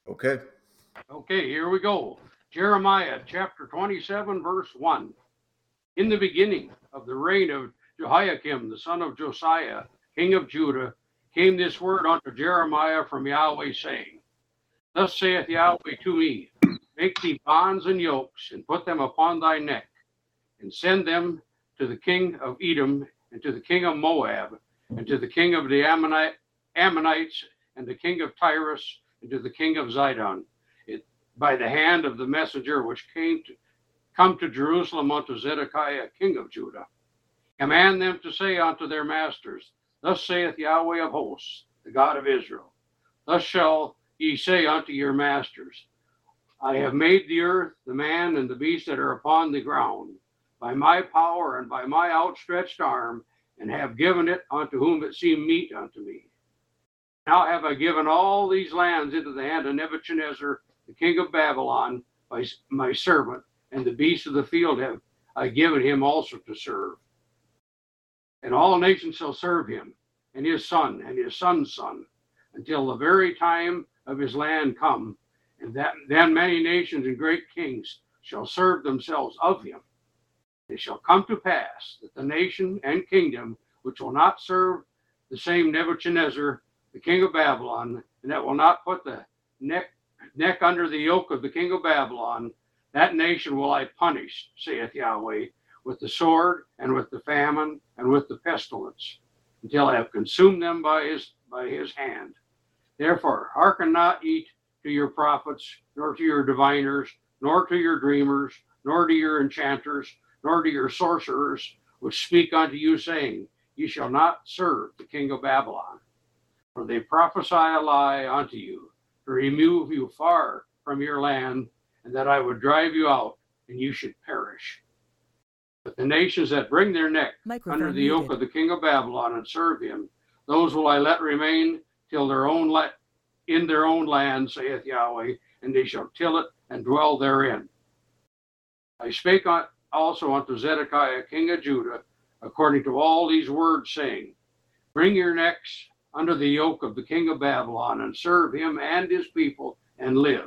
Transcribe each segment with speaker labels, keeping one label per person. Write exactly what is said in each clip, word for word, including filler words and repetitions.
Speaker 1: Okay.
Speaker 2: Okay, here we go. Jeremiah chapter twenty-seven, verse one. In the beginning of the reign of Jehoiakim, the son of Josiah, king of Judah, came this word unto Jeremiah from Yahweh, saying, Thus saith Yahweh to me, Make thee bonds and yokes, and put them upon thy neck, and send them to the king of Edom, and to the king of Moab, and to the king of the Ammonite, Ammonites, and the king of Tyrus, and to the king of Zidon, it, by the hand of the messenger which came to come to Jerusalem unto Zedekiah, king of Judah. Command them to say unto their masters, Thus saith Yahweh of hosts, the God of Israel, Thus shall ye say unto your masters, I have made the earth, the man, and the beast that are upon the ground, by my power and by my outstretched arm, and have given it unto whom it seemed meet unto me. Now have I given all these lands into the hand of Nebuchadnezzar, the king of Babylon, by my servant, and the beasts of the field have I given him also to serve. And all nations shall serve him, and his son, and his son's son, until the very time of his land come, and that then many nations and great kings shall serve themselves of him. It shall come to pass that the nation and kingdom which will not serve the same Nebuchadnezzar, the king of Babylon, and that will not put the neck, neck under the yoke of the king of Babylon, that nation will I punish, saith Yahweh, with the sword and with the famine and with the pestilence, until I have consumed them by his by his hand. Therefore, hearken not ye to your prophets, nor to your diviners, nor to your dreamers, nor to your enchanters, nor to your sorcerers, which speak unto you, saying, Ye shall not serve the king of Babylon. For they prophesy a lie unto you, to remove you far from your land, and that I would drive you out, and you should perish. But the nations that bring their neck
Speaker 3: Microphone
Speaker 2: under the yoke
Speaker 3: muted.
Speaker 2: of the king of Babylon and serve him, those will I let remain till their own la- in their own land, saith Yahweh, and they shall till it and dwell therein. I spake on, also unto Zedekiah, king of Judah, according to all these words, saying, Bring your necks under the yoke of the king of Babylon, and serve him and his people, and live.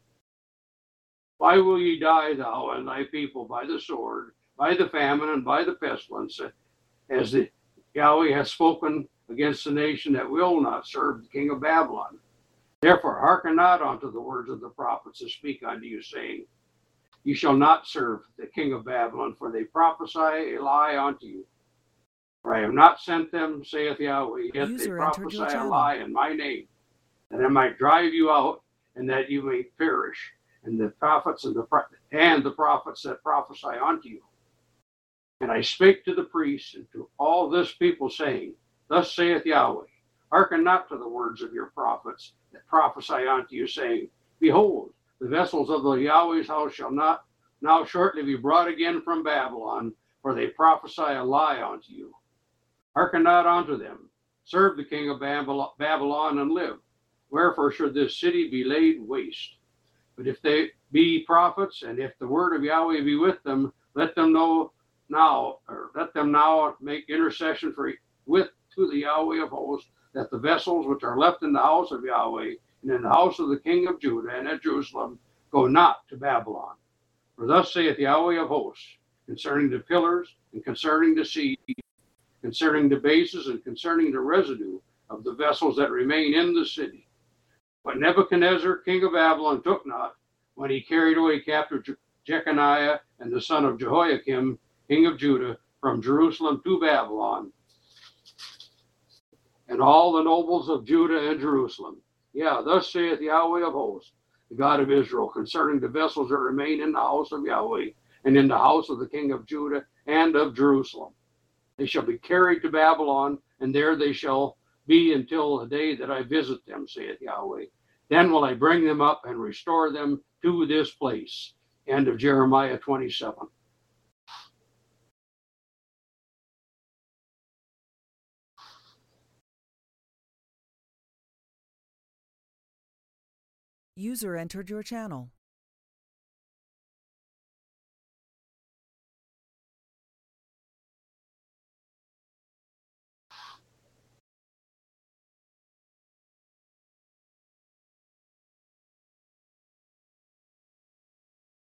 Speaker 2: Why will ye die, thou and thy people, by the sword, by the famine, and by the pestilence, as the Yahweh hath spoken against the nation that will not serve the king of Babylon? Therefore hearken not unto the words of the prophets that speak unto you, saying, Ye shall not serve the king of Babylon, for they prophesy a lie unto you. For I have not sent them, saith Yahweh, yet
Speaker 3: User
Speaker 2: they
Speaker 3: entered your
Speaker 2: prophesy a
Speaker 3: channel.
Speaker 2: lie in my name, that I might drive you out, and that you may perish, and the prophets and the and the prophets that prophesy unto you. And I spake to the priests and to all this people, saying, Thus saith Yahweh, hearken not to the words of your prophets that prophesy unto you, saying, Behold, the vessels of the Yahweh's house shall not now shortly be brought again from Babylon, for they prophesy a lie unto you. Hearken not unto them. Serve the king of Babylon and live. Wherefore should this city be laid waste? But if they be prophets, and if the word of Yahweh be with them, let them know now, or let them now make intercession for with to the Yahweh of hosts, that the vessels which are left in the house of Yahweh and in the house of the king of Judah and at Jerusalem go not to Babylon. For thus saith Yahweh of hosts, concerning the pillars and concerning the sea, concerning the bases and concerning the residue of the vessels that remain in the city. But Nebuchadnezzar, king of Babylon, took not, when he carried away captive Jeconiah and the son of Jehoiakim, king of Judah, from Jerusalem to Babylon, and all the nobles of Judah and Jerusalem. Yeah, thus saith Yahweh of hosts, the God of Israel, concerning the vessels that remain in the house of Yahweh, and in the house of the king of Judah and of Jerusalem. They shall be carried to Babylon, and there they shall be until the day that I visit them, saith Yahweh. Then will I bring them up and restore them to this place. End of Jeremiah twenty-seven.
Speaker 3: User entered your channel.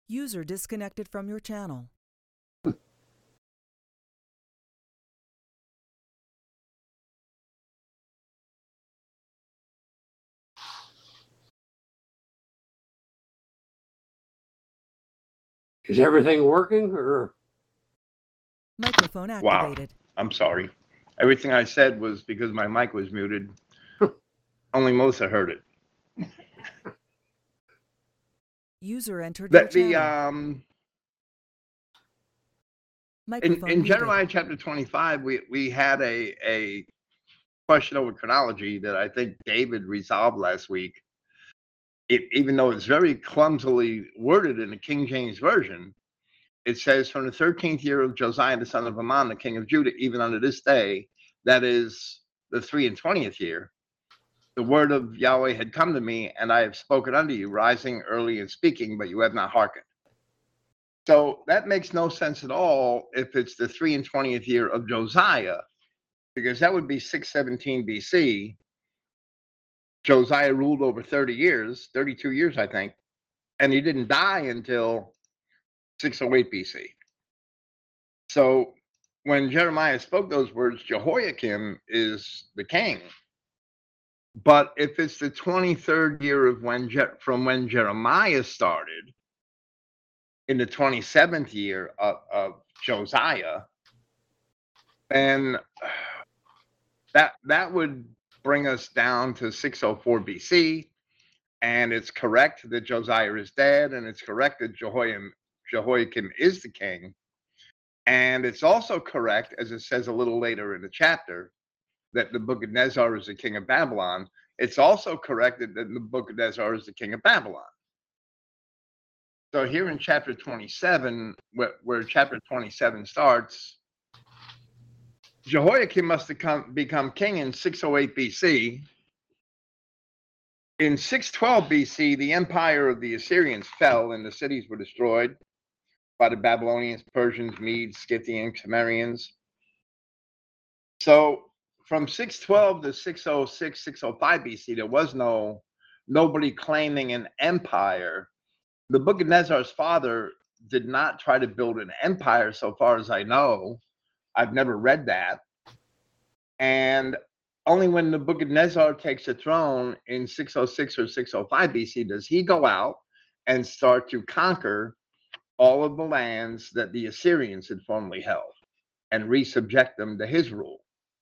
Speaker 3: User disconnected from your channel.
Speaker 2: Is everything working or?
Speaker 3: Microphone
Speaker 1: Wow.
Speaker 3: activated.
Speaker 1: I'm sorry. Everything I said was because my mic was muted. Only Melissa heard it.
Speaker 3: User entered your
Speaker 1: That the
Speaker 3: channel.
Speaker 1: um in,
Speaker 3: Microphone
Speaker 1: in
Speaker 3: muted.
Speaker 1: Jeremiah chapter twenty-five, we we had a a question over chronology that I think David resolved last week. It, even though it's very clumsily worded in the King James version, it says from the thirteenth year of Josiah the son of Ammon, the king of Judah, even unto this day, that is the three and twentieth year, the word of Yahweh had come to me, and I have spoken unto you, rising early and speaking, but you have not hearkened. So that makes no sense at all if it's the three and twentieth year of Josiah, because that would be six seventeen B C. Josiah ruled over thirty years, thirty-two years, I think, and he didn't die until six oh eight B C. So when Jeremiah spoke those words, Jehoiakim is the king. But if it's the twenty-third year of when Je- from when Jeremiah started, in the twenty-seventh year of, of Josiah, then that that would bring us down to six oh four B C, and it's correct that Josiah is dead, and it's correct that Jehoiakim, Jehoiakim is the king, and it's also correct, as it says a little later in the chapter, that Nebuchadnezzar is the king of Babylon. It's also correct that Nebuchadnezzar is the king of Babylon. So here in chapter twenty-seven, where, where chapter twenty-seven starts, Jehoiakim must have come, become king in six oh eight B C. In six twelve B C, the empire of the Assyrians fell and the cities were destroyed by the Babylonians, Persians, Medes, Scythians, Cimmerians. So from six twelve to six oh six, six oh five B C, there was no nobody claiming an empire. Nebuchadnezzar's father did not try to build an empire, so far as I know. I've never read that. And only when Nebuchadnezzar takes the throne in six oh six or six oh five B C does he go out and start to conquer all of the lands that the Assyrians had formerly held and resubject them to his rule.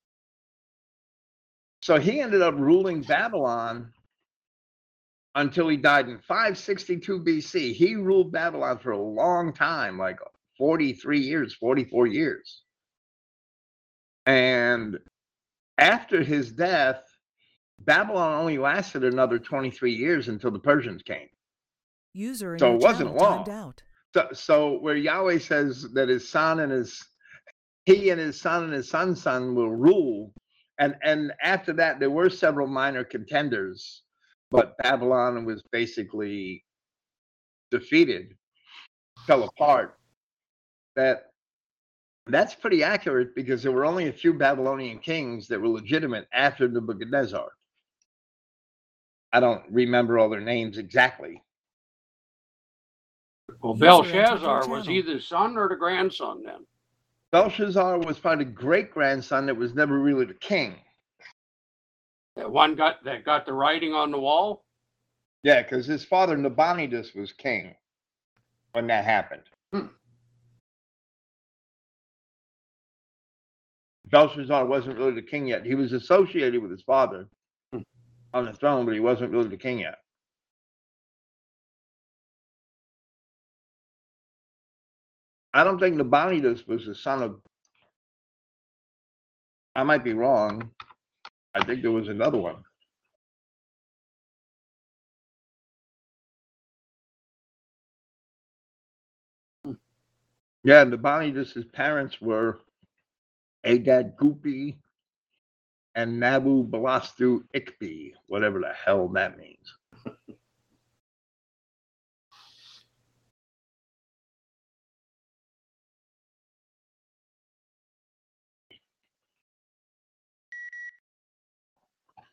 Speaker 1: So he ended up ruling Babylon until he died in five sixty-two B C. He ruled Babylon for a long time, like forty-three years, forty-four years. And after his death, Babylon only lasted another twenty-three years until the Persians came.
Speaker 3: User in
Speaker 1: So
Speaker 3: your
Speaker 1: it wasn't
Speaker 3: channel
Speaker 1: long.
Speaker 3: timed out.
Speaker 1: So, so where Yahweh says that his son and his, he and his son and his son's son will rule. And, and after that, there were several minor contenders, but Babylon was basically defeated, fell apart. That that's pretty accurate because there were only a few Babylonian kings that were legitimate after Nebuchadnezzar. I don't remember all their names exactly.
Speaker 2: Well,
Speaker 3: User entered your
Speaker 2: Belshazzar, was he
Speaker 3: channel.
Speaker 2: the son or the grandson then?
Speaker 1: Belshazzar was probably the great grandson that was never really the king.
Speaker 2: That one got that got the writing on the wall?
Speaker 1: Yeah, because his father Nabonidus was king when that happened.
Speaker 2: Hmm.
Speaker 1: Belshazzar wasn't really the king yet. He was associated with his father
Speaker 2: Hmm.
Speaker 1: on the throne, but he wasn't really the king yet. I don't think Nabonidus was the son of. I might be wrong. I think there was another one.
Speaker 2: Hmm.
Speaker 1: Yeah, Nabonidus' parents were Agag Gupi and Nabu Balastu Ikbi, whatever the hell that means.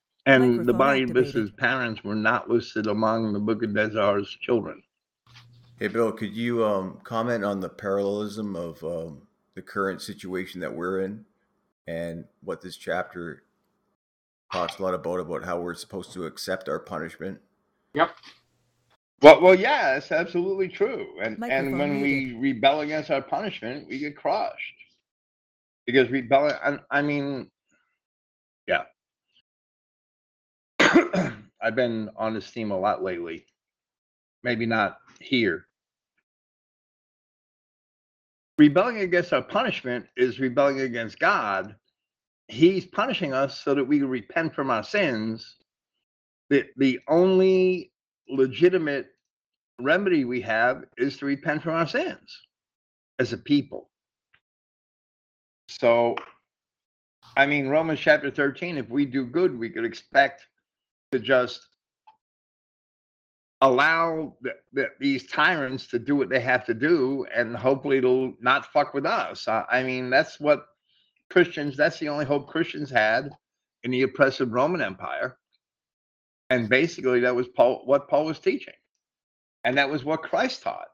Speaker 1: And
Speaker 3: Microphone
Speaker 1: Nabonidus'
Speaker 3: activated.
Speaker 1: parents were not listed among Nebuchadnezzar's children.
Speaker 4: Hey, Bill, could you um, comment on the parallelism of um, the current situation that we're in and what this chapter talks a lot about, about how we're supposed to accept our punishment?
Speaker 2: Yep.
Speaker 1: Well, well, yeah, that's absolutely true. And and
Speaker 3: Microphone
Speaker 1: when
Speaker 3: muted.
Speaker 1: we rebel against our punishment, we get crushed. Because rebelling, I, I mean, yeah. I've been on this theme a lot lately. Maybe not here. Rebelling against our punishment is rebelling against God. He's punishing us so that we can repent from our sins. The, the only legitimate remedy we have is to repent from our sins as a people. So, I mean, Romans chapter thirteen, if we do good, we could expect to just allow the, the, these tyrants to do what they have to do, and hopefully it'll not fuck with us. I, I mean, that's what Christians, that's the only hope Christians had in the oppressive Roman Empire. And basically that was Paul, what Paul was teaching. And that was what Christ taught.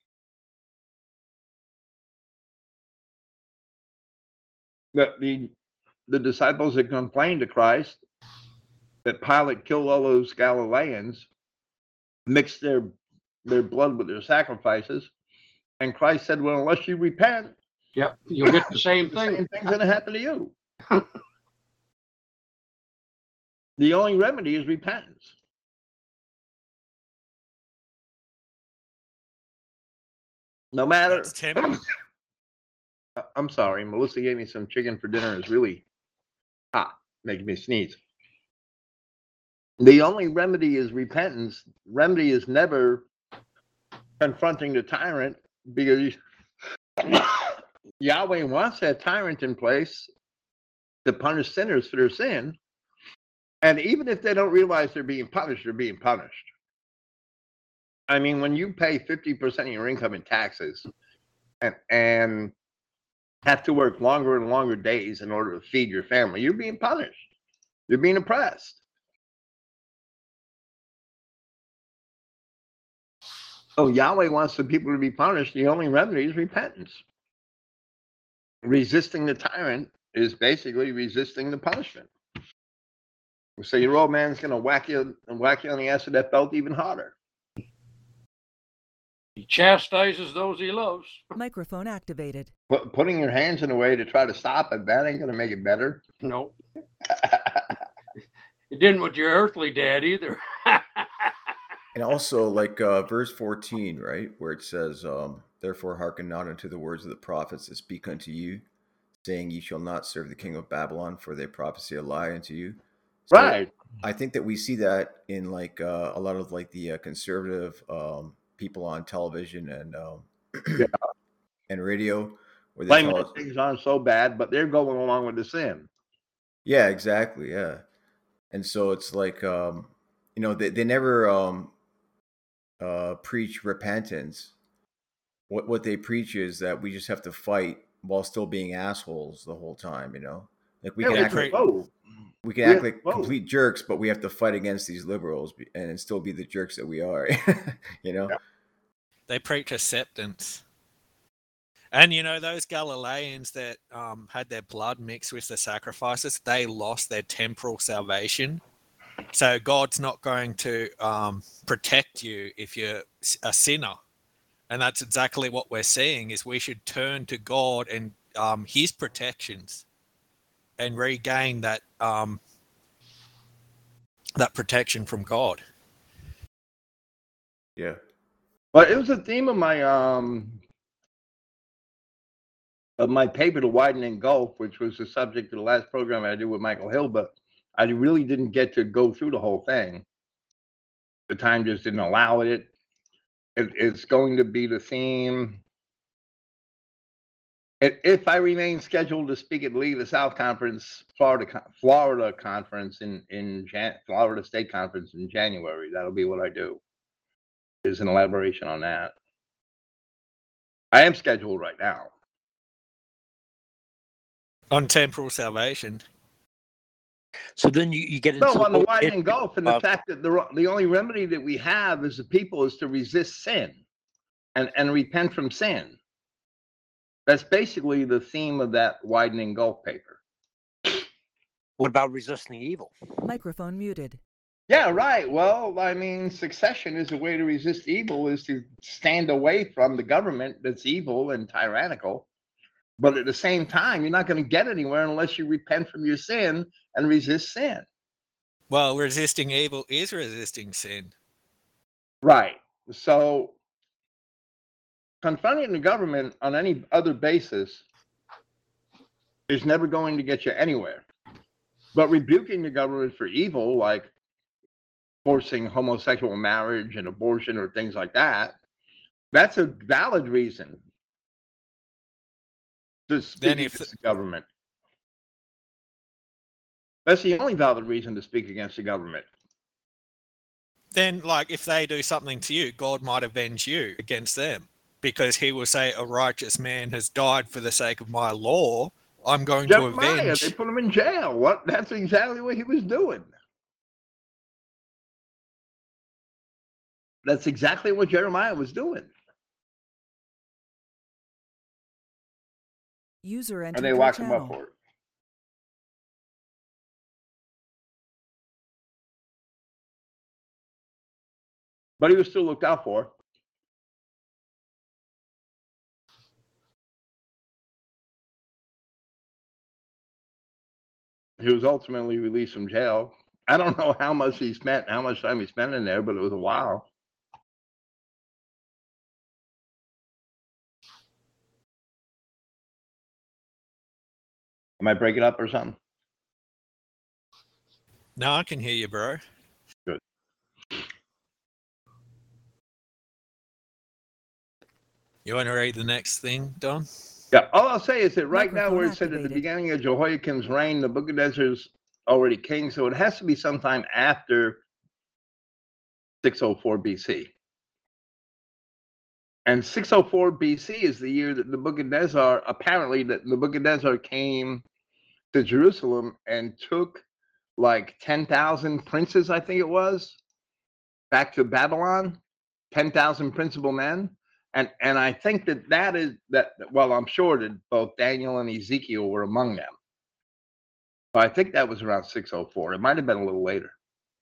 Speaker 1: The, the, the disciples had complained to Christ that Pilate killed all those Galileans, mixed their, their blood with their sacrifices. And Christ said, well, unless you repent,
Speaker 2: Yep. You'll get the same
Speaker 1: the
Speaker 2: thing.
Speaker 1: same thing's going to happen to you. The only remedy is repentance. No matter.
Speaker 5: That's Tim.
Speaker 1: I'm sorry, Melissa gave me some chicken for dinner. It's really hot, making me sneeze. The only remedy is repentance. Remedy is never confronting the tyrant, because Yahweh wants that tyrant in place to punish sinners for their sin. And even if they don't realize they're being punished, they're being punished. I mean, when you pay fifty percent of your income in taxes and, and have to work longer and longer days in order to feed your family, you're being punished. You're being oppressed. So Yahweh wants the people to be punished. The only remedy is repentance. Resisting the tyrant is basically resisting the punishment. So your old man's going to whack you and whack you on the ass with that belt even harder.
Speaker 2: He chastises those he loves.
Speaker 3: Microphone activated.
Speaker 1: But putting your hands in a way to try to stop it, that ain't going to make it better.
Speaker 2: No. It didn't with your earthly dad either.
Speaker 4: And also, like uh, verse fourteen, right, where it says, um, therefore hearken not unto the words of the prophets that speak unto you, saying, ye shall not serve the king of Babylon, for they prophesy a lie unto you. So
Speaker 1: Right.
Speaker 4: I think that we see that in like uh, a lot of like the uh, conservative um, people on television and um,
Speaker 1: Yeah.
Speaker 4: and radio, where they
Speaker 1: Blame
Speaker 4: tell
Speaker 1: that
Speaker 4: us,
Speaker 1: things aren't so bad, but they're going along with the sin.
Speaker 4: yeah, exactly, yeah. And so it's like, um, you know, they, they never um, uh, preach repentance. What what they preach is that we just have to fight while still being assholes the whole time, you know? Like we
Speaker 1: Yeah,
Speaker 4: can
Speaker 1: we
Speaker 4: act
Speaker 1: can
Speaker 4: like
Speaker 1: vote.
Speaker 4: we can
Speaker 1: Yeah,
Speaker 4: act like
Speaker 1: whoa.
Speaker 4: complete jerks, but we have to fight against these liberals be- and still be the jerks that we are, you know?
Speaker 1: Yeah.
Speaker 5: They preach acceptance. And you know, those Galileans that um, had their blood mixed with the sacrifices, they lost their temporal salvation. So God's not going to um, protect you if you're a sinner. And that's exactly what we're seeing, is we should turn to God and um, his protections and regain that um, that protection from God.
Speaker 4: Yeah.
Speaker 1: But it was a theme of my um of my paper, The Widening Gulf, which was the subject of the last program I did with Michael Hill, but I really didn't get to go through the whole thing. The time just didn't allow it. it it's going to be the theme. If, if I remain scheduled to speak at League of the South Conference, Florida Florida Conference in in Jan, Florida State Conference in January, that'll be what I do. Is an elaboration on that. I am scheduled right now.
Speaker 5: On temporal salvation.
Speaker 6: So then you, you get into
Speaker 1: No, on the
Speaker 6: whole
Speaker 1: widening
Speaker 6: issue
Speaker 1: gulf, and the
Speaker 6: of-
Speaker 1: fact that the the only remedy that we have as a people is to resist sin. and, and repent from sin. That's basically the theme of that widening gulf paper.
Speaker 6: What about resisting evil?
Speaker 3: Microphone muted.
Speaker 1: Yeah, right. Well, I mean, succession is a way to resist evil, is to stand away from the government that's evil and tyrannical. But at the same time, you're not going to get anywhere unless you repent from your sin and resist sin.
Speaker 5: Well, resisting evil is resisting sin.
Speaker 1: Right. So confronting the government on any other basis is never going to get you anywhere. But rebuking the government for evil, like forcing homosexual marriage and abortion or things like that, that's a valid reason to speak
Speaker 5: Then if
Speaker 1: against the government. That's the only valid reason to speak against the government.
Speaker 5: Then, like, if they do something to you, God might avenge you against them, because he will say, a righteous man has died for the sake of my law. I'm going
Speaker 1: Jeremiah,
Speaker 5: to avenge.
Speaker 1: they put him in jail. What? That's exactly what he was doing. That's exactly what Jeremiah was doing.
Speaker 3: User
Speaker 1: And
Speaker 3: entered
Speaker 1: they
Speaker 3: your
Speaker 1: locked him up
Speaker 3: channel.
Speaker 1: for it. But he was still looked out for. He was ultimately released from jail. I don't know how much he spent, how much time he spent in there, but it was a while. Am I breaking up or something?
Speaker 5: No, I can hear you, bro.
Speaker 1: Good.
Speaker 5: You want to read the next thing, Don?
Speaker 1: Yeah, all I'll say is that right now,
Speaker 3: Microphone
Speaker 1: where it said at the
Speaker 3: activated.
Speaker 1: beginning of Jehoiakim's reign, Nebuchadnezzar's already king, so it has to be sometime after six oh four B C. And six oh four B C is the year that Nebuchadnezzar, apparently, that Nebuchadnezzar came to Jerusalem and took like ten thousand princes, I think it was, back to Babylon, ten thousand principal men. And and I think that that is that, well, I'm sure that both Daniel and Ezekiel were among them. But I think that was around six oh four. It might have been a little later.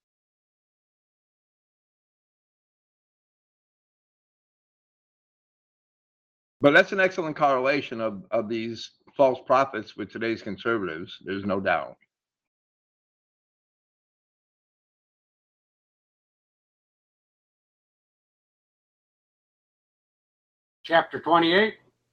Speaker 1: But that's an excellent correlation of, of these false prophets with today's conservatives. There's no doubt.
Speaker 2: Chapter twenty-eight.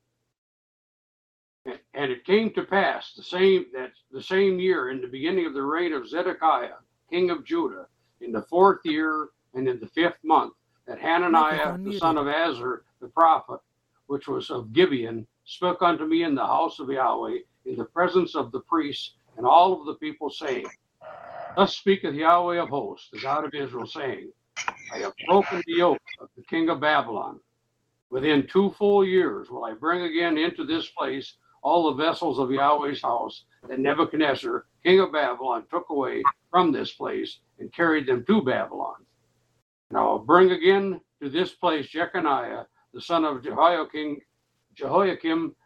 Speaker 2: And it came to pass the same that the same year, in the beginning of the reign of Zedekiah, king of Judah, in the fourth year and in the fifth month, that Hananiah,
Speaker 3: Microphone
Speaker 2: the
Speaker 3: muted.
Speaker 2: son of Azur, the prophet, which was of Gibeon, spoke unto me in the house of Yahweh, in the presence of the priests and all of the people, saying, Thus speaketh Yahweh of hosts, the God of Israel, saying, I have broken the yoke of the king of Babylon. Within two full years will I bring again into this place all the vessels of Yahweh's house that Nebuchadnezzar, king of Babylon, took away from this place and carried them to Babylon. And I will bring again to this place Jeconiah, the son of Jehoiakim, Jehoiakim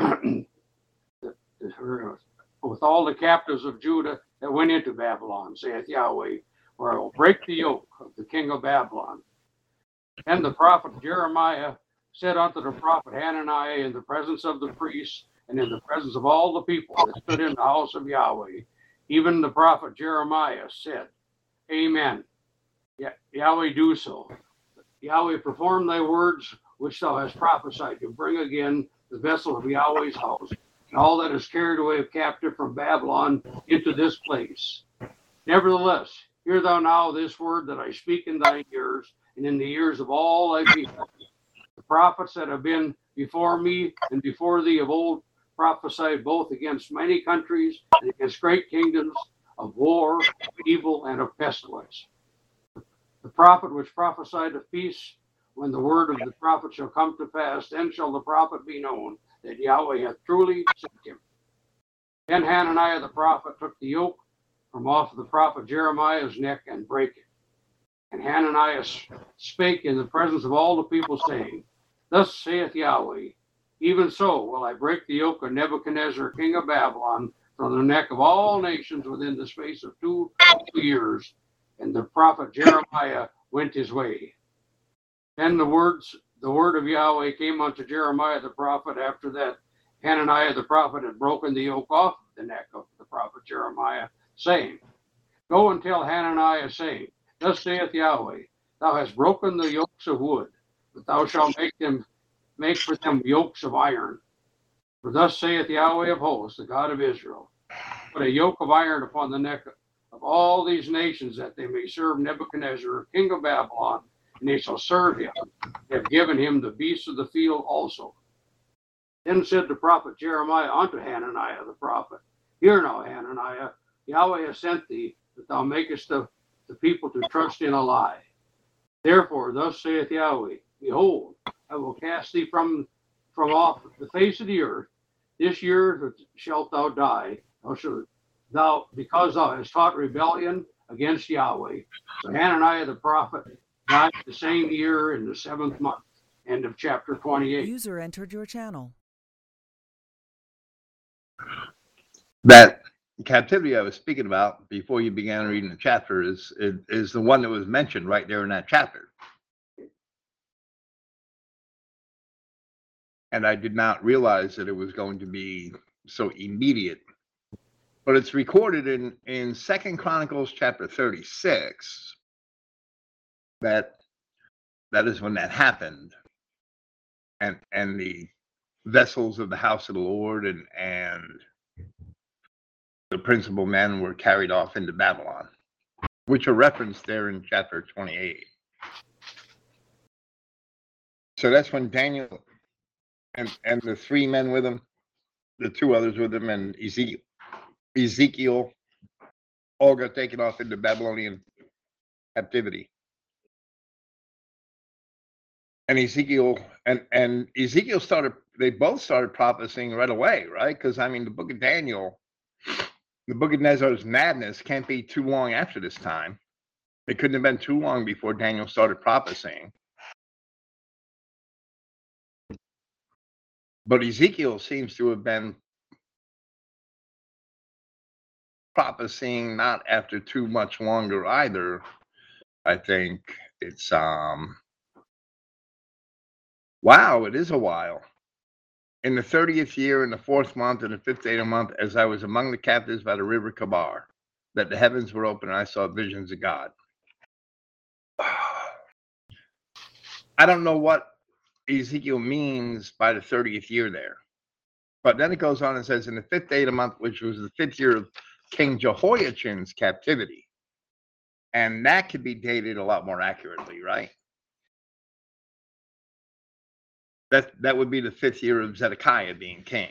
Speaker 2: with all the captives of Judah that went into Babylon, saith Yahweh, where I will break the yoke of the king of Babylon. And the prophet Jeremiah said unto the prophet Hananiah in the presence of the priests and in the presence of all the people that stood in the house of Yahweh, even the prophet Jeremiah said, Amen. Yah- Yahweh do so. Yahweh perform thy words which thou hast prophesied, to bring again the vessel of Yahweh's house and all that is carried away captive from Babylon into this place. Nevertheless, hear thou now this word that I speak in thine ears and in the ears of all thy people. The prophets that have been before me and before thee of old prophesied both against many countries and against great kingdoms, of war, of evil, and of pestilence. The prophet which prophesied of peace, when the word of the prophet shall come to pass, then shall the prophet be known that Yahweh hath truly sent him. Then Hananiah the prophet took the yoke from off the prophet Jeremiah's neck and brake it. And Hananiah spake in the presence of all the people, saying, Thus saith Yahweh, even so will I break the yoke of Nebuchadnezzar, king of Babylon, from the neck of all nations within the space of two years. And the prophet Jeremiah went his way. Then the words, the word of Yahweh came unto Jeremiah the prophet after that Hananiah the prophet had broken the yoke off the neck of the prophet Jeremiah, saying, Go and tell Hananiah, saying, Thus saith Yahweh, Thou hast broken the yokes of wood, but thou shalt make them make for them yokes of iron. For thus saith Yahweh of hosts, the God of Israel, Put a yoke of iron upon the neck of all these nations, that they may serve Nebuchadnezzar, king of Babylon, and they shall serve him. They have given him the beasts of the field also. Then said the prophet Jeremiah unto Hananiah the prophet, Hear now, Hananiah, Yahweh has sent thee, that thou makest the, the people to trust in a lie. Therefore, thus saith Yahweh, Behold, I will cast thee from, from off the face of the earth. This year shalt thou die, thou shalt, thou, because thou hast taught rebellion against Yahweh. So Hananiah the prophet died the same year in the seventh month. End of chapter twenty-eight.
Speaker 3: User entered your channel.
Speaker 1: That captivity I was speaking about before you began reading the chapter is, is is the one that was mentioned right there in that chapter. And I did not realize that it was going to be so immediate. But it's recorded in, in Second Chronicles chapter thirty-six that that is when that happened. And and the vessels of the house of the Lord and, and the principal men were carried off into Babylon, which are referenced there in chapter twenty-eight. So that's when Daniel and, and the three men with him, the two others with him, and Ezekiel, Ezekiel all got taken off into Babylonian captivity. And Ezekiel and, and Ezekiel started, they both started prophesying right away, right? Because I mean, the book of Daniel, the book of Nebuchadnezzar's madness can't be too long after this time. It couldn't have been too long before Daniel started prophesying. But Ezekiel seems to have been prophesying not after too much longer either. I think it's, um, wow, it is a while. In the thirtieth year, in the fourth month, in the fifth day of the month, as I was among the captives by the river Kabar, that the heavens were open and I saw visions of God. I don't know what Ezekiel means by the thirtieth year there. But then it goes on and says, in the fifth day of the month, which was the fifth year of King Jehoiachin's captivity. And that could be dated a lot more accurately, right? That, that would be the fifth year of Zedekiah being king.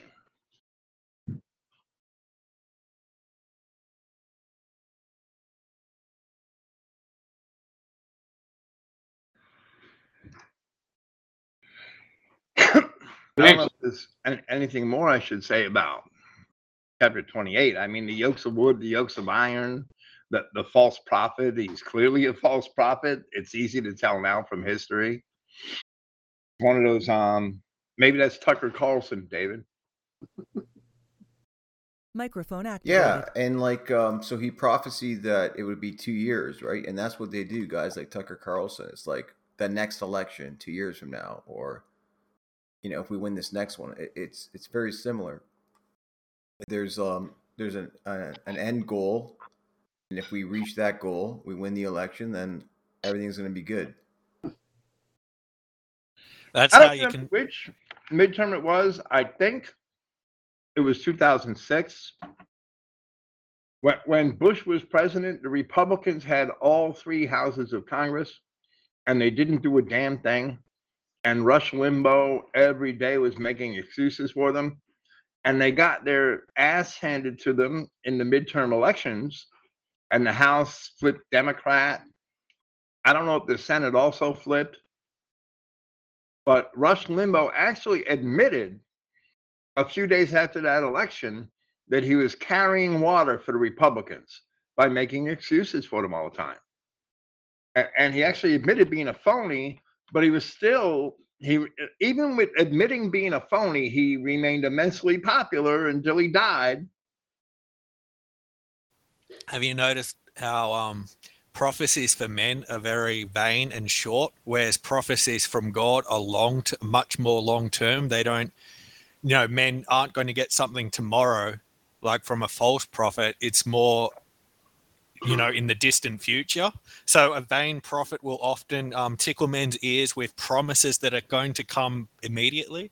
Speaker 1: I don't know if there's anything more I should say about chapter twenty-eight. I mean, the yokes of wood, the yokes of iron, the, the false prophet. He's clearly a false prophet. It's easy to tell now from history. One of those, um, maybe that's Tucker Carlson, David.
Speaker 3: Microphone activated.
Speaker 4: Yeah, and like, um, so he prophesied that it would be two years, right? And that's what they do, guys like Tucker Carlson. It's like the next election, two years from now, or, you know, if we win this next one, it, it's it's very similar. There's um there's an a, an end goal, and if we reach that goal, we win the election, then everything's going to be good.
Speaker 5: That's
Speaker 1: I
Speaker 5: how
Speaker 1: don't
Speaker 5: you
Speaker 1: remember
Speaker 5: can.
Speaker 1: which midterm it was. I think it was two thousand six. When, when Bush was president, the Republicans had all three houses of Congress, and they didn't do a damn thing. And Rush Limbaugh every day was making excuses for them. And they got their ass handed to them in the midterm elections, and the House flipped Democrat. I don't know if the Senate also flipped, but Rush Limbaugh actually admitted a few days after that election that he was carrying water for the Republicans by making excuses for them all the time. And he actually admitted being a phony, but he was still he even with admitting being a phony, he remained immensely popular until he died.
Speaker 5: Have you noticed how um, prophecies for men are very vain and short, whereas prophecies from God are long, t- much more long term? They don't, you know, men aren't going to get something tomorrow, like from a false prophet. It's more, you know, in the distant future. So a vain prophet will often um, tickle men's ears with promises that are going to come immediately.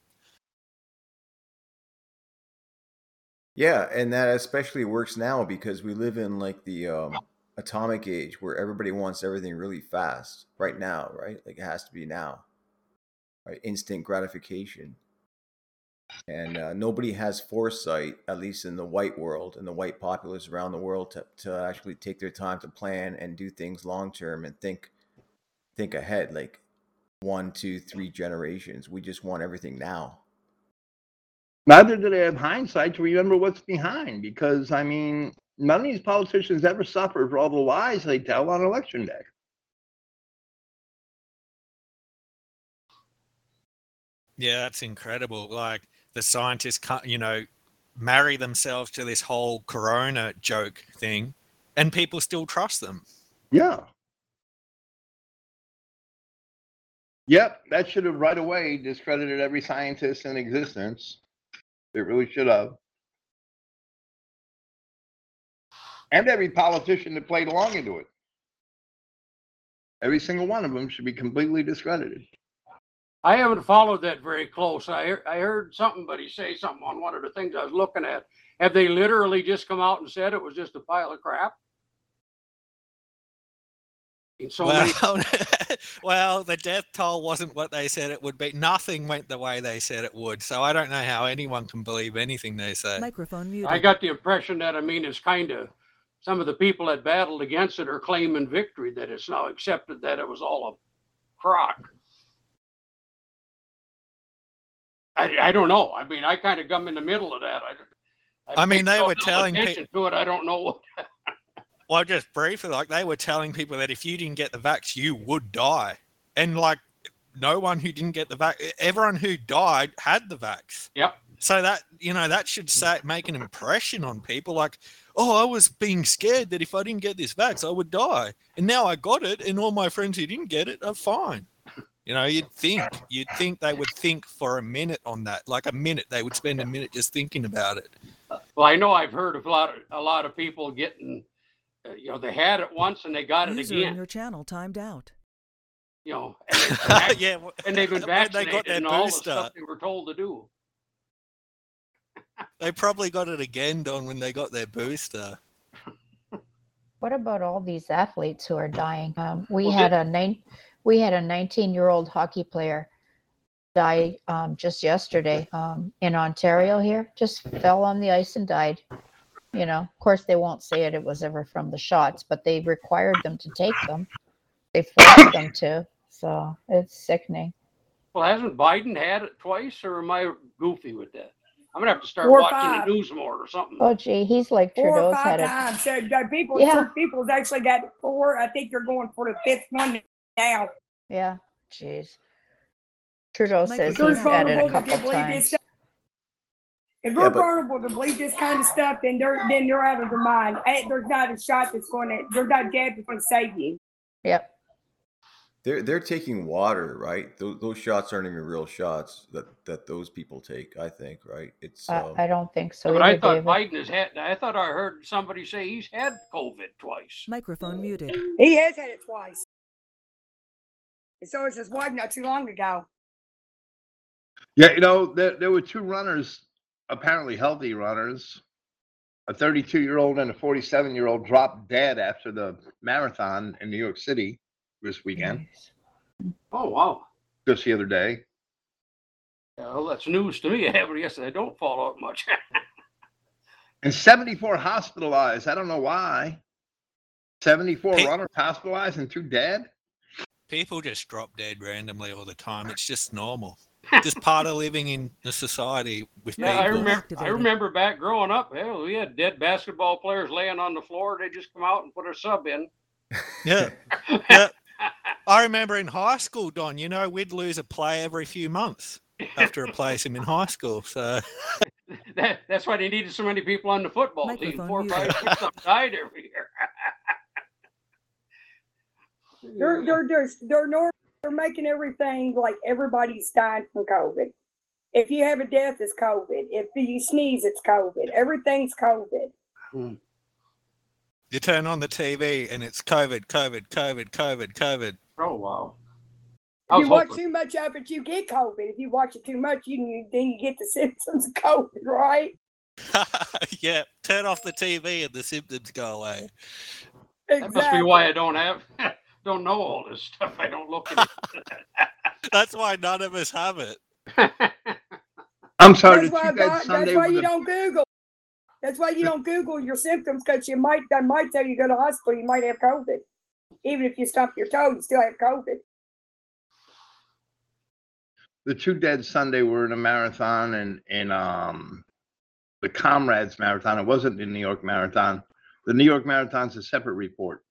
Speaker 4: Yeah, and that especially works now because we live in like the um, atomic age where everybody wants everything really fast right now, right? Like it has to be now, right? Instant gratification. And uh, nobody has foresight, at least in the white world and the white populace around the world, to, to actually take their time to plan and do things long term and think think ahead, like one, two, three generations. We just want everything now.
Speaker 1: Neither do they have hindsight to remember what's behind, because I mean, none of these politicians ever suffered for all the lies they tell on election day.
Speaker 5: Yeah, that's incredible. Like the scientists can't, you know, marry themselves to this whole corona joke thing, and people still trust them.
Speaker 1: Yeah. Yep, that should have right away discredited every scientist in existence. It really should have. And every politician that played along into it. Every single one of them should be completely discredited.
Speaker 2: I haven't followed that very close. I I heard somebody say something on one of the things I was looking at. Have they literally just come out and said it was just a pile of crap? In so many-
Speaker 5: Well, well, the death toll wasn't what they said it would be. Nothing went the way they said it would. So I don't know how anyone can believe anything they say.
Speaker 3: Microphone muted.
Speaker 2: I got the impression that, I mean, it's kind of some of the people that battled against it are claiming victory, that it's now accepted that it was all a crock. I, I don't know. I mean, I kind of come in the middle of that. I, I,
Speaker 5: I mean,
Speaker 2: paid
Speaker 5: they
Speaker 2: so
Speaker 5: were
Speaker 2: little
Speaker 5: telling
Speaker 2: attention to it. I don't know what.
Speaker 5: Well, just briefly, like they were telling people that if you didn't get the vax, you would die. And like no one who didn't get the vax, everyone who died had the vax.
Speaker 2: Yep.
Speaker 5: So that, you know, that should say, make an impression on people like, oh, I was being scared that if I didn't get this vax, I would die. And now I got it, and all my friends who didn't get it are fine. You know, you'd think, you'd think they would think for a minute on that, like a minute. They would spend a minute just thinking about it.
Speaker 2: Well, I know I've heard of a lot of, a lot of people getting, uh, you know, they had it once and they got it
Speaker 3: User in
Speaker 2: again.
Speaker 3: your channel timed out.
Speaker 2: You know, and, they've been vac-
Speaker 5: Yeah, well,
Speaker 2: and they've been
Speaker 5: when
Speaker 2: vaccinated
Speaker 5: they got their
Speaker 2: and all the
Speaker 5: booster.
Speaker 2: stuff they were told to do.
Speaker 5: They probably got it again, Don, when they got their booster.
Speaker 7: What about all these athletes who are dying? Um, we
Speaker 2: Well,
Speaker 7: had a nine, we had a nineteen-year-old hockey player die um, just yesterday um, in Ontario here. Just fell on the ice and died. You know, of course they won't say it. It was ever from the shots, but they required them to take them. They forced them to. So it's sickening.
Speaker 2: Well, hasn't Biden had it twice, or am I goofy with that? I'm gonna have to start
Speaker 8: Four or
Speaker 2: watching
Speaker 8: five.
Speaker 2: the news more or something.
Speaker 7: Oh, gee, he's like
Speaker 8: Four or
Speaker 7: Trudeau's
Speaker 8: five
Speaker 7: had it.
Speaker 8: times. So the people,
Speaker 7: Yeah.
Speaker 8: certain people's actually got four. I think they're going for the fifth one now.
Speaker 7: Yeah, jeez. Trudeau says
Speaker 3: Microphone
Speaker 8: They're
Speaker 7: he's had it a
Speaker 8: vulnerable to
Speaker 7: couple
Speaker 8: believe this
Speaker 7: times.
Speaker 8: stuff. If
Speaker 4: Yeah,
Speaker 8: they're
Speaker 4: but-
Speaker 8: vulnerable to believe this kind of stuff, then they're then they're out of their mind. Eh, There's not a shot that's going to. There's not a jab that's going to save you.
Speaker 7: Yep.
Speaker 4: They're they're taking water, right? Those, those shots aren't even real shots that, that those people take. I think, right? It's
Speaker 7: I,
Speaker 4: um,
Speaker 7: I don't think so.
Speaker 2: but I
Speaker 7: either,
Speaker 2: thought
Speaker 7: David.
Speaker 2: Biden has had. I thought I heard somebody say he's had COVID twice.
Speaker 3: Microphone muted.
Speaker 8: He has had it twice. And so is his wife not too long ago.
Speaker 1: Yeah, you know, there, there were two runners, apparently healthy runners. A thirty-two-year-old and a forty-seven-year-old dropped dead after the marathon in New York City this weekend,
Speaker 7: Nice.
Speaker 2: Oh wow.
Speaker 1: just the other day.
Speaker 2: Yeah, well, that's news to me. I guess I don't follow it much.
Speaker 1: And seventy-four hospitalized. I don't know why. seventy-four
Speaker 5: Hey.
Speaker 1: runners hospitalized and two dead?
Speaker 5: People just drop dead randomly all the time. It's just normal. Just part of living in a society with
Speaker 2: Yeah, I
Speaker 5: people.
Speaker 2: remember. I
Speaker 3: Activated.
Speaker 2: remember back growing up. Hell, we had dead basketball players laying on the floor. They just come out and put a sub in.
Speaker 5: Yeah. Yeah. I remember in high school, Don, you know, we'd lose a play every few months after replace him in high school. So
Speaker 2: that, that's why they needed so many people on the football team.
Speaker 3: Microphone
Speaker 2: Four,
Speaker 3: muted.
Speaker 2: five, six of them died every year.
Speaker 8: They're they're just they're nor- they're making everything like everybody's dying from COVID. If you have a death, it's COVID. If you sneeze, it's COVID. Everything's COVID.
Speaker 5: you turn on the T V and it's COVID, COVID, COVID, COVID, COVID.
Speaker 2: Oh, wow. I
Speaker 8: If
Speaker 2: was
Speaker 8: you watch
Speaker 2: hoping-
Speaker 8: too much of it, you get COVID. If you watch it too much, you, you then you get the symptoms of COVID, right?
Speaker 5: Yeah, turn off the T V and the symptoms go away.
Speaker 2: That must be why I don't have, don't know all this stuff. I don't look at
Speaker 5: That's why none of us have it.
Speaker 2: it.
Speaker 1: I'm sorry.
Speaker 8: That's
Speaker 1: The
Speaker 8: why,
Speaker 1: two dead
Speaker 8: that's
Speaker 1: Sunday
Speaker 8: why
Speaker 1: with
Speaker 8: you
Speaker 1: the-
Speaker 8: don't Google. That's why you don't Google your symptoms, because you might they might tell you to go to the hospital. You might have COVID. Even if you stump your toe, you still have COVID.
Speaker 1: the two dead Sunday were in a marathon and in um the Comrades Marathon. It wasn't the New York Marathon. The New York Marathon's a separate report.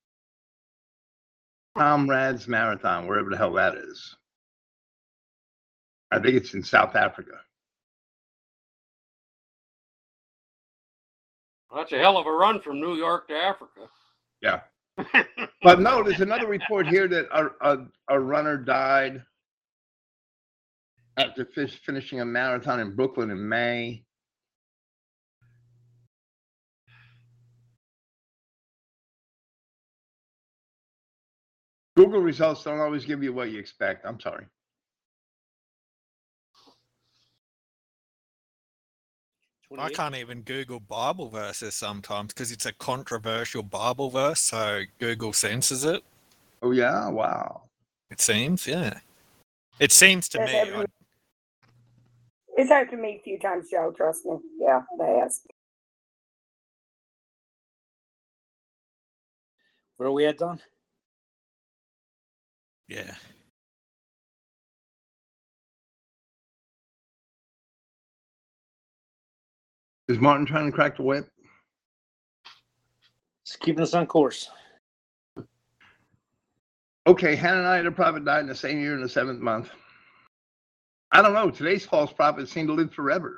Speaker 1: Comrades Marathon, wherever the hell that is. I think it's in South Africa.
Speaker 2: Well, that's a hell of a run from New York to Africa.
Speaker 1: Yeah. But no, there's another report here that a, a, a runner died after fish, finishing a marathon in Brooklyn in May. Google results don't always give you what you expect. I'm sorry.
Speaker 5: I can't even Google Bible verses sometimes because it's a controversial Bible verse, so Google censors it.
Speaker 1: Oh, yeah? Wow.
Speaker 5: It seems, yeah. It seems to
Speaker 8: That's
Speaker 5: me.
Speaker 8: every-
Speaker 5: I,
Speaker 8: It's happened to me a few times, Joe. Trust me. Yeah, it has.
Speaker 6: Where are we at, Don?
Speaker 5: yeah.
Speaker 1: Is Martin trying to crack the whip?
Speaker 6: It's keeping us on course.
Speaker 1: Okay, Hananiah the prophet died in the same year in the seventh month. I don't know. Today's false prophets seem to live forever.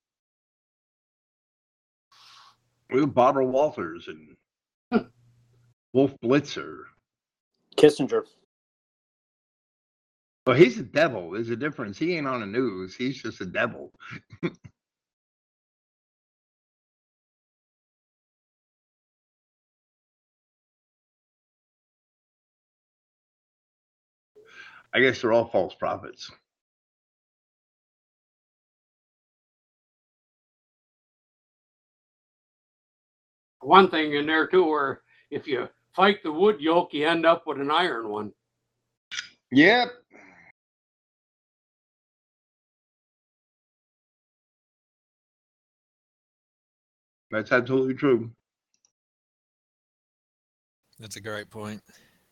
Speaker 1: We have Barbara Walters and Wolf Blitzer.
Speaker 6: Kissinger.
Speaker 1: Well, he's a devil. There's a difference. He ain't on the news. He's just a devil. I guess they're all false prophets.
Speaker 2: One thing in there too, where if you fight the wood yoke, you end up with an iron one.
Speaker 1: Yep. That's absolutely true.
Speaker 5: That's a great point.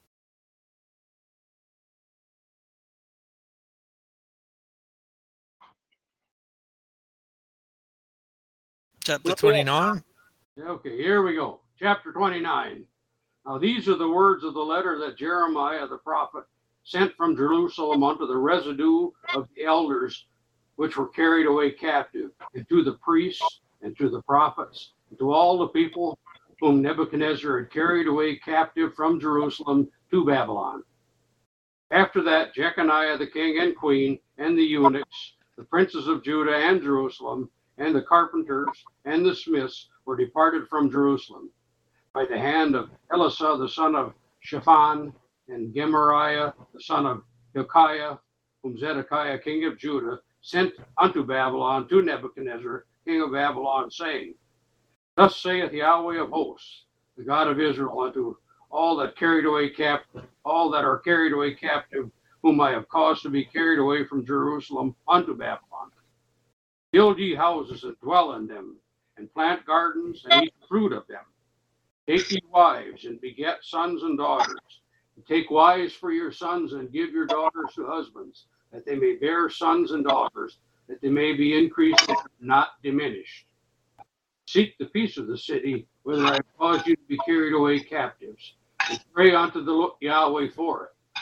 Speaker 5: Chapter twenty-nine.
Speaker 2: Okay, here we go. Chapter twenty-nine. Now these are the words of the letter that Jeremiah the prophet sent from Jerusalem unto the residue of the elders which were carried away captive, and to the priests, and to the prophets, and to all the people whom Nebuchadnezzar had carried away captive from Jerusalem to Babylon. After that, Jeconiah the king and queen, and the eunuchs, the princes of Judah and Jerusalem, and the carpenters and the smiths were departed from Jerusalem by the hand of Elisah the son of Shaphan, and Gemariah the son of Hilkiah, whom Zedekiah king of Judah sent unto Babylon to Nebuchadnezzar king of Babylon, saying, Thus saith Yahweh of hosts, the God of Israel, unto all that carried away captive, all that are carried away captive, whom I have caused to be carried away from Jerusalem unto Babylon. Build ye houses and dwell in them, and plant gardens and eat the fruit of them. Take ye wives and beget sons and daughters. And take wives for your sons and give your daughters to husbands, that they may bear sons and daughters, that they may be increased and not diminished. Seek the peace of the city, whither I have caused you to be carried away captives, and pray unto the Yahweh for it.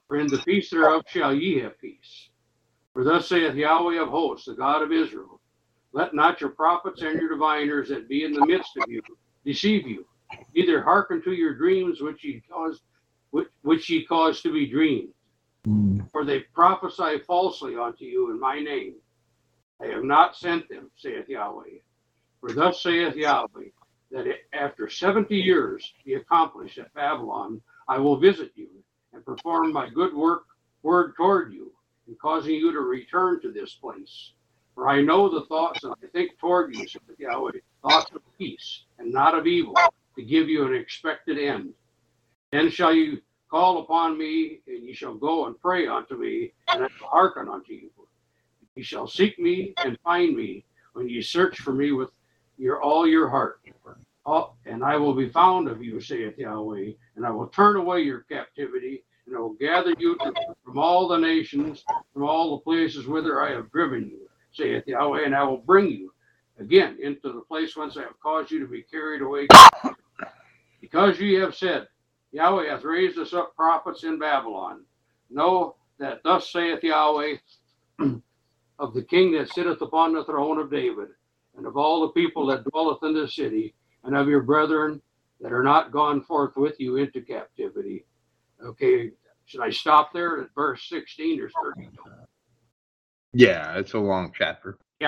Speaker 2: For in the peace thereof shall ye have peace. For thus saith Yahweh of hosts, the God of Israel, let not your prophets and your diviners that be in the midst of you deceive you, neither hearken to your dreams which ye cause which, which ye cause to be dreamed.
Speaker 1: Mm.
Speaker 2: For they prophesy falsely unto you in my name. I have not sent them, saith Yahweh. For thus saith Yahweh, that after seventy years be accomplished at Babylon, I will visit you and perform my good work word toward you, in causing you to return to this place. For I know the thoughts that I think toward you, saith Yahweh, thoughts of peace and not of evil, to give you an expected end. Then shall you call upon me, and ye shall go and pray unto me, and I will hearken unto you. Ye shall seek me and find me when ye search for me with your all your heart. All, and I will be found of you, saith Yahweh, and I will turn away your captivity, and I will gather you to, from all the nations, from all the places whither I have driven you, saith Yahweh, and I will bring you again into the place whence I have caused you to be carried away. Because ye have said, Yahweh hath raised us up prophets in Babylon. Know that thus saith Yahweh of the king that sitteth upon the throne of David, and of all the people that dwelleth in the city, and of your brethren that are not gone forth with you into captivity. Okay, should I stop there at verse sixteen or thirty-two?
Speaker 1: Yeah, it's a long chapter.
Speaker 2: Yeah.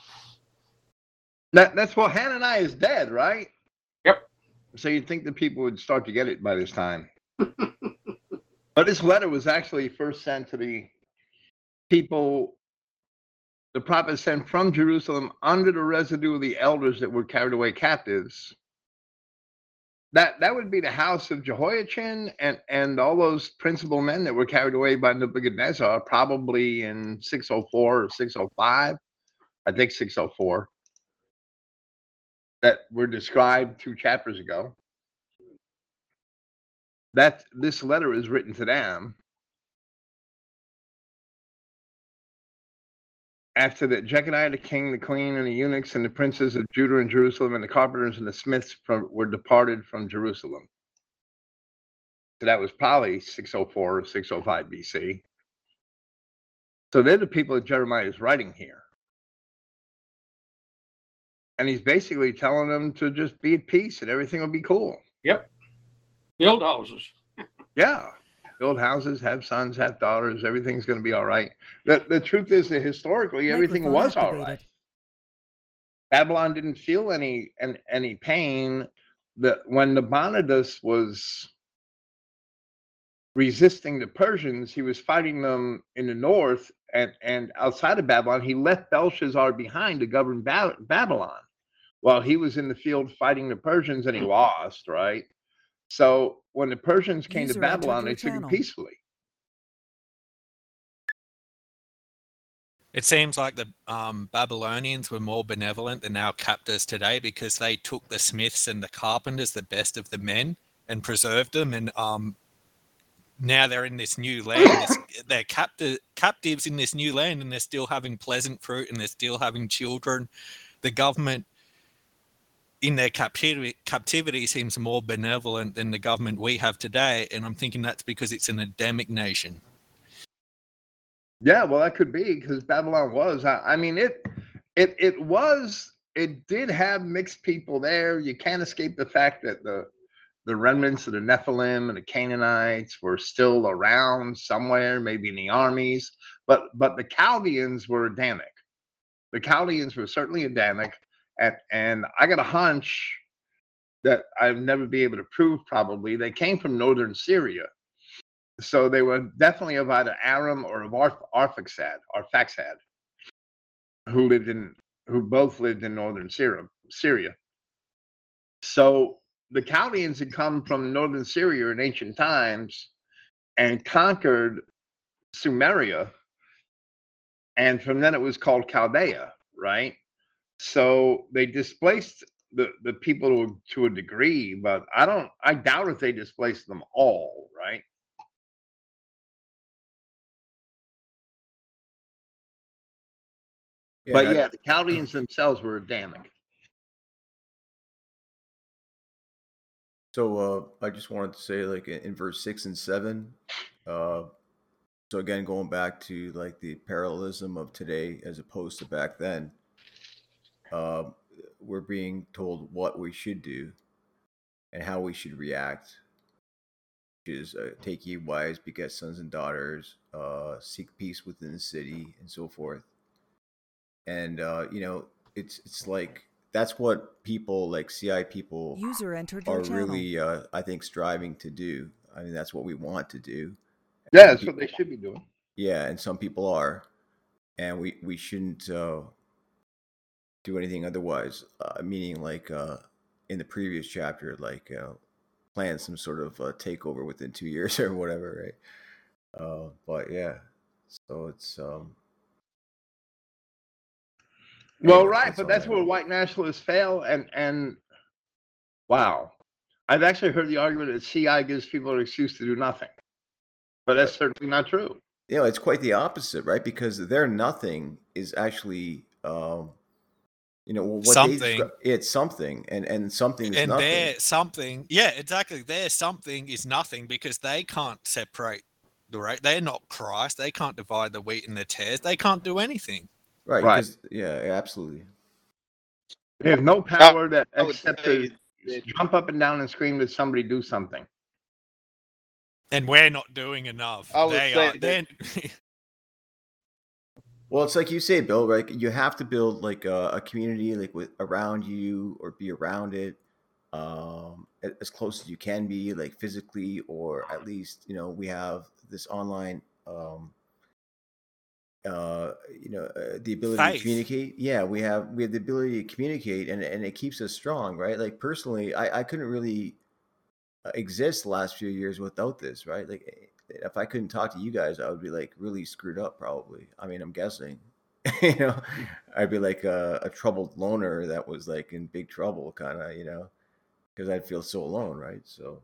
Speaker 1: That that's well, Hananiah is dead, right?
Speaker 2: Yep.
Speaker 1: So you'd think the people would start to get it by this time. But this letter was actually first sent to the people the prophet sent from Jerusalem under the residue of the elders that were carried away captives. That that would be the house of Jehoiachin and, and all those principal men that were carried away by Nebuchadnezzar, probably in six oh four or six oh five. I think six oh four. That were described two chapters ago. That this letter is written to them. After that, Jeconiah the king, the queen, and the eunuchs, and the princes of Judah and Jerusalem, and the carpenters and the smiths from, were departed from Jerusalem. So that was probably six oh four or six oh five B C. So they're the people that Jeremiah is writing here. And he's basically telling them to just be at peace and everything will be cool.
Speaker 2: Yep. Build houses.
Speaker 1: Yeah. Build houses, have sons, have daughters. Everything's going to be all right. The, the truth is that historically, everything
Speaker 3: Microphone
Speaker 1: was all
Speaker 3: activated.
Speaker 1: right. Babylon didn't feel any any, any pain. The, when Nabonidus was resisting the Persians, he was fighting them in the north, and, and outside of Babylon, he left Belshazzar behind to govern ba- Babylon while he was in the field fighting the Persians, and he lost, right? So when the Persians came
Speaker 3: User
Speaker 1: to Babylon,
Speaker 3: entered
Speaker 1: they
Speaker 3: your
Speaker 1: took it
Speaker 3: channel.
Speaker 1: peacefully.
Speaker 5: It seems like the um, Babylonians were more benevolent than our captors today because they took the smiths and the carpenters, the best of the men, and preserved them. And um, now they're in this new land. This, they're capti- captives in this new land, and they're still having pleasant fruit, and they're still having children. The government in their captivity, captivity seems more benevolent than the government we have today. And I'm thinking that's because it's an endemic nation.
Speaker 1: Yeah, well, that could be because Babylon was. I, I mean, it, it, it was. It did have mixed people there. You can't escape the fact that the, the remnants of the Nephilim and the Canaanites were still around somewhere, maybe in the armies. But, but the Chaldeans were Adamic. The Chaldeans were certainly Adamic, and and I got a hunch that I'll never be able to prove. Probably they came from northern Syria. So they were definitely of either Aram or of Arph- Arphaxad, Arphaxad, who lived in, who both lived in northern Syria. Syria. So the Chaldeans had come from northern Syria in ancient times and conquered Sumeria, and from then it was called Chaldea, right? So they displaced the, the people to, to a degree, but I don't, I doubt if they displaced them all, right?
Speaker 4: Yeah,
Speaker 1: But
Speaker 4: I-
Speaker 1: yeah, the Chaldeans themselves were Adamic.
Speaker 4: So uh, I just wanted to say, like in, in verse six and seven, uh, So again, going back to like the parallelism of today as opposed to back then, uh, we're being told what we should do and how we should react, which is uh, take ye wives, beget sons and daughters, uh, seek peace within the city, and so forth. And uh, you know, it's it's like that's what people like C I people
Speaker 3: User entered your
Speaker 4: are
Speaker 3: channel.
Speaker 4: really, uh, I think, striving to do. I mean, that's what we want to do.
Speaker 1: Yeah,
Speaker 4: Some
Speaker 1: that's
Speaker 4: peop-
Speaker 1: what they should be doing.
Speaker 4: yeah, and some people are, and we we shouldn't uh, do anything otherwise. Uh, meaning, like uh, in the previous chapter, like uh, plan some sort of uh, takeover within two years or whatever, right? Uh, but yeah, so it's um,
Speaker 1: Well,
Speaker 4: anyway,
Speaker 1: right, but
Speaker 4: all
Speaker 1: that's
Speaker 4: I
Speaker 1: where
Speaker 4: have.
Speaker 1: white nationalists fail. And and wow, I've actually heard the argument that C I gives people an excuse to do nothing, but that's certainly not true.
Speaker 4: You know, it's quite the opposite, right? Because their nothing is actually, um, you know, what they
Speaker 5: Something.
Speaker 4: describe. It's something, and and something is
Speaker 5: And
Speaker 4: nothing.
Speaker 5: their something, yeah, exactly. Their something is nothing because they can't separate the right. They're not Christ. They can't divide the wheat and the tares. They can't do anything.
Speaker 4: Right?
Speaker 1: Right.
Speaker 4: Because yeah, yeah, absolutely.
Speaker 1: They have no power that
Speaker 9: I would
Speaker 1: except
Speaker 9: say
Speaker 1: to
Speaker 9: that-
Speaker 1: jump up and down and scream that somebody do something.
Speaker 5: And we're not doing enough.
Speaker 9: I would
Speaker 5: They
Speaker 9: say
Speaker 5: are.
Speaker 9: that-
Speaker 5: They're,
Speaker 4: Well, it's like you say, Bill. Right? You have to build like a, a community, like with around you, or be around it, um, a- as close as you can be, like physically, or at least you know we have this online. Um, uh you know uh, the ability
Speaker 5: Faith.
Speaker 4: to communicate. Yeah, we have we have the ability to communicate, and and it keeps us strong, right? Like personally, i i couldn't really uh, exist the last few years without this, right? Like eh, if I couldn't talk to you guys, I would be like really screwed up probably. I mean, I'm guessing. You know, I'd be like a, a troubled loner that was like in big trouble, kind of, you know, because I'd feel so alone, right? So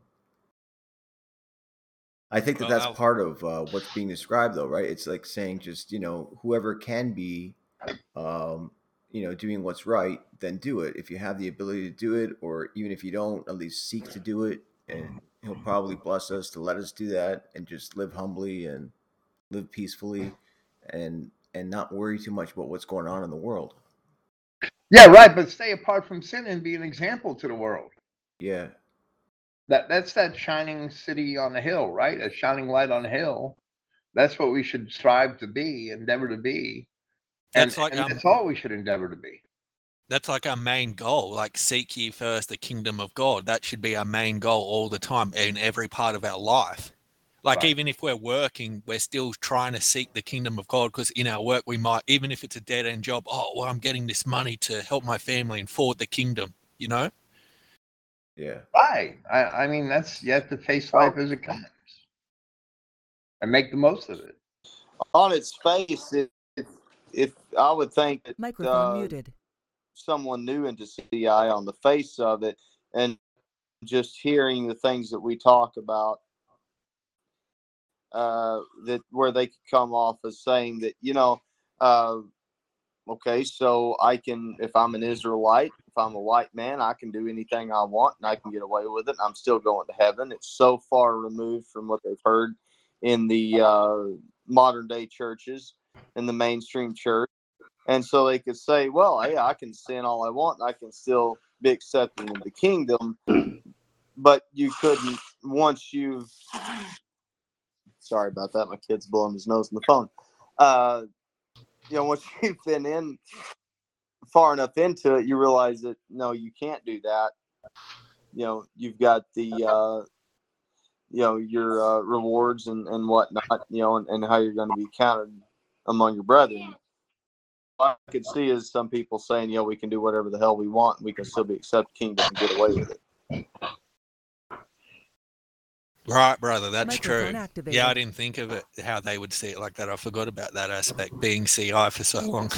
Speaker 4: I think that
Speaker 5: Well,
Speaker 4: that's
Speaker 5: I'll-
Speaker 4: part of uh, what's being described, though, right? It's like saying just, you know, whoever can be, um, you know, doing what's right, then do it. If you have the ability to do it, or even if you don't, at least seek to do it. And he'll probably bless us to let us do that and just live humbly and live peacefully and and not worry too much about what's going on in the world.
Speaker 1: Yeah, right, but stay apart from sin and be an example to the world.
Speaker 4: Yeah.
Speaker 1: That that's that shining city on the hill, right? A shining light on the hill. That's what we should strive to be, endeavor to be. And,
Speaker 5: That's like,
Speaker 1: and
Speaker 5: um,
Speaker 1: that's all we should endeavor to be.
Speaker 5: That's like our main goal. Like, seek ye first the kingdom of God. That should be our main goal all the time in every part of our life. Like,
Speaker 1: Right.
Speaker 5: even if we're working, we're still trying to seek the kingdom of God, because in our work, we might, even if it's a dead end job, oh, well, I'm getting this money to help my family and forward the kingdom, you know?
Speaker 4: Yeah.
Speaker 1: Right. I, I mean, that's you have to face life as it comes and make the most of it.
Speaker 9: on its face, if, if, if I would think that
Speaker 3: Microphone
Speaker 9: uh,
Speaker 3: muted.
Speaker 9: someone new into C I on the face of it, and just hearing the things that we talk about, uh, that where they could come off as saying that, you know, uh, okay, so I can, if I'm an Israelite, if I'm a white man, I can do anything I want and I can get away with it. And I'm still going to heaven. It's so far removed from what they've heard in the uh, modern day churches, in the mainstream church. And so they could say, well, hey, I can sin all I want and I can still be accepted in the kingdom. But you couldn't, once you've, sorry about that, my kid's blowing his nose on the phone. Uh, you know, once you've been in far enough into it, you realize that, no, you can't do that. You know, you've got the, uh, you know, your uh, rewards and, and whatnot, you know, and, and how you're going to be counted among your brethren. I could see is some people saying, you know, we can do whatever the hell we want. And we can still be accepted kingdom and get away with it.
Speaker 5: Right, brother, that's
Speaker 3: Microphone
Speaker 5: true.
Speaker 3: activated.
Speaker 5: Yeah, I didn't think of it, how they would see it like that. I forgot about that aspect, being C I for so long.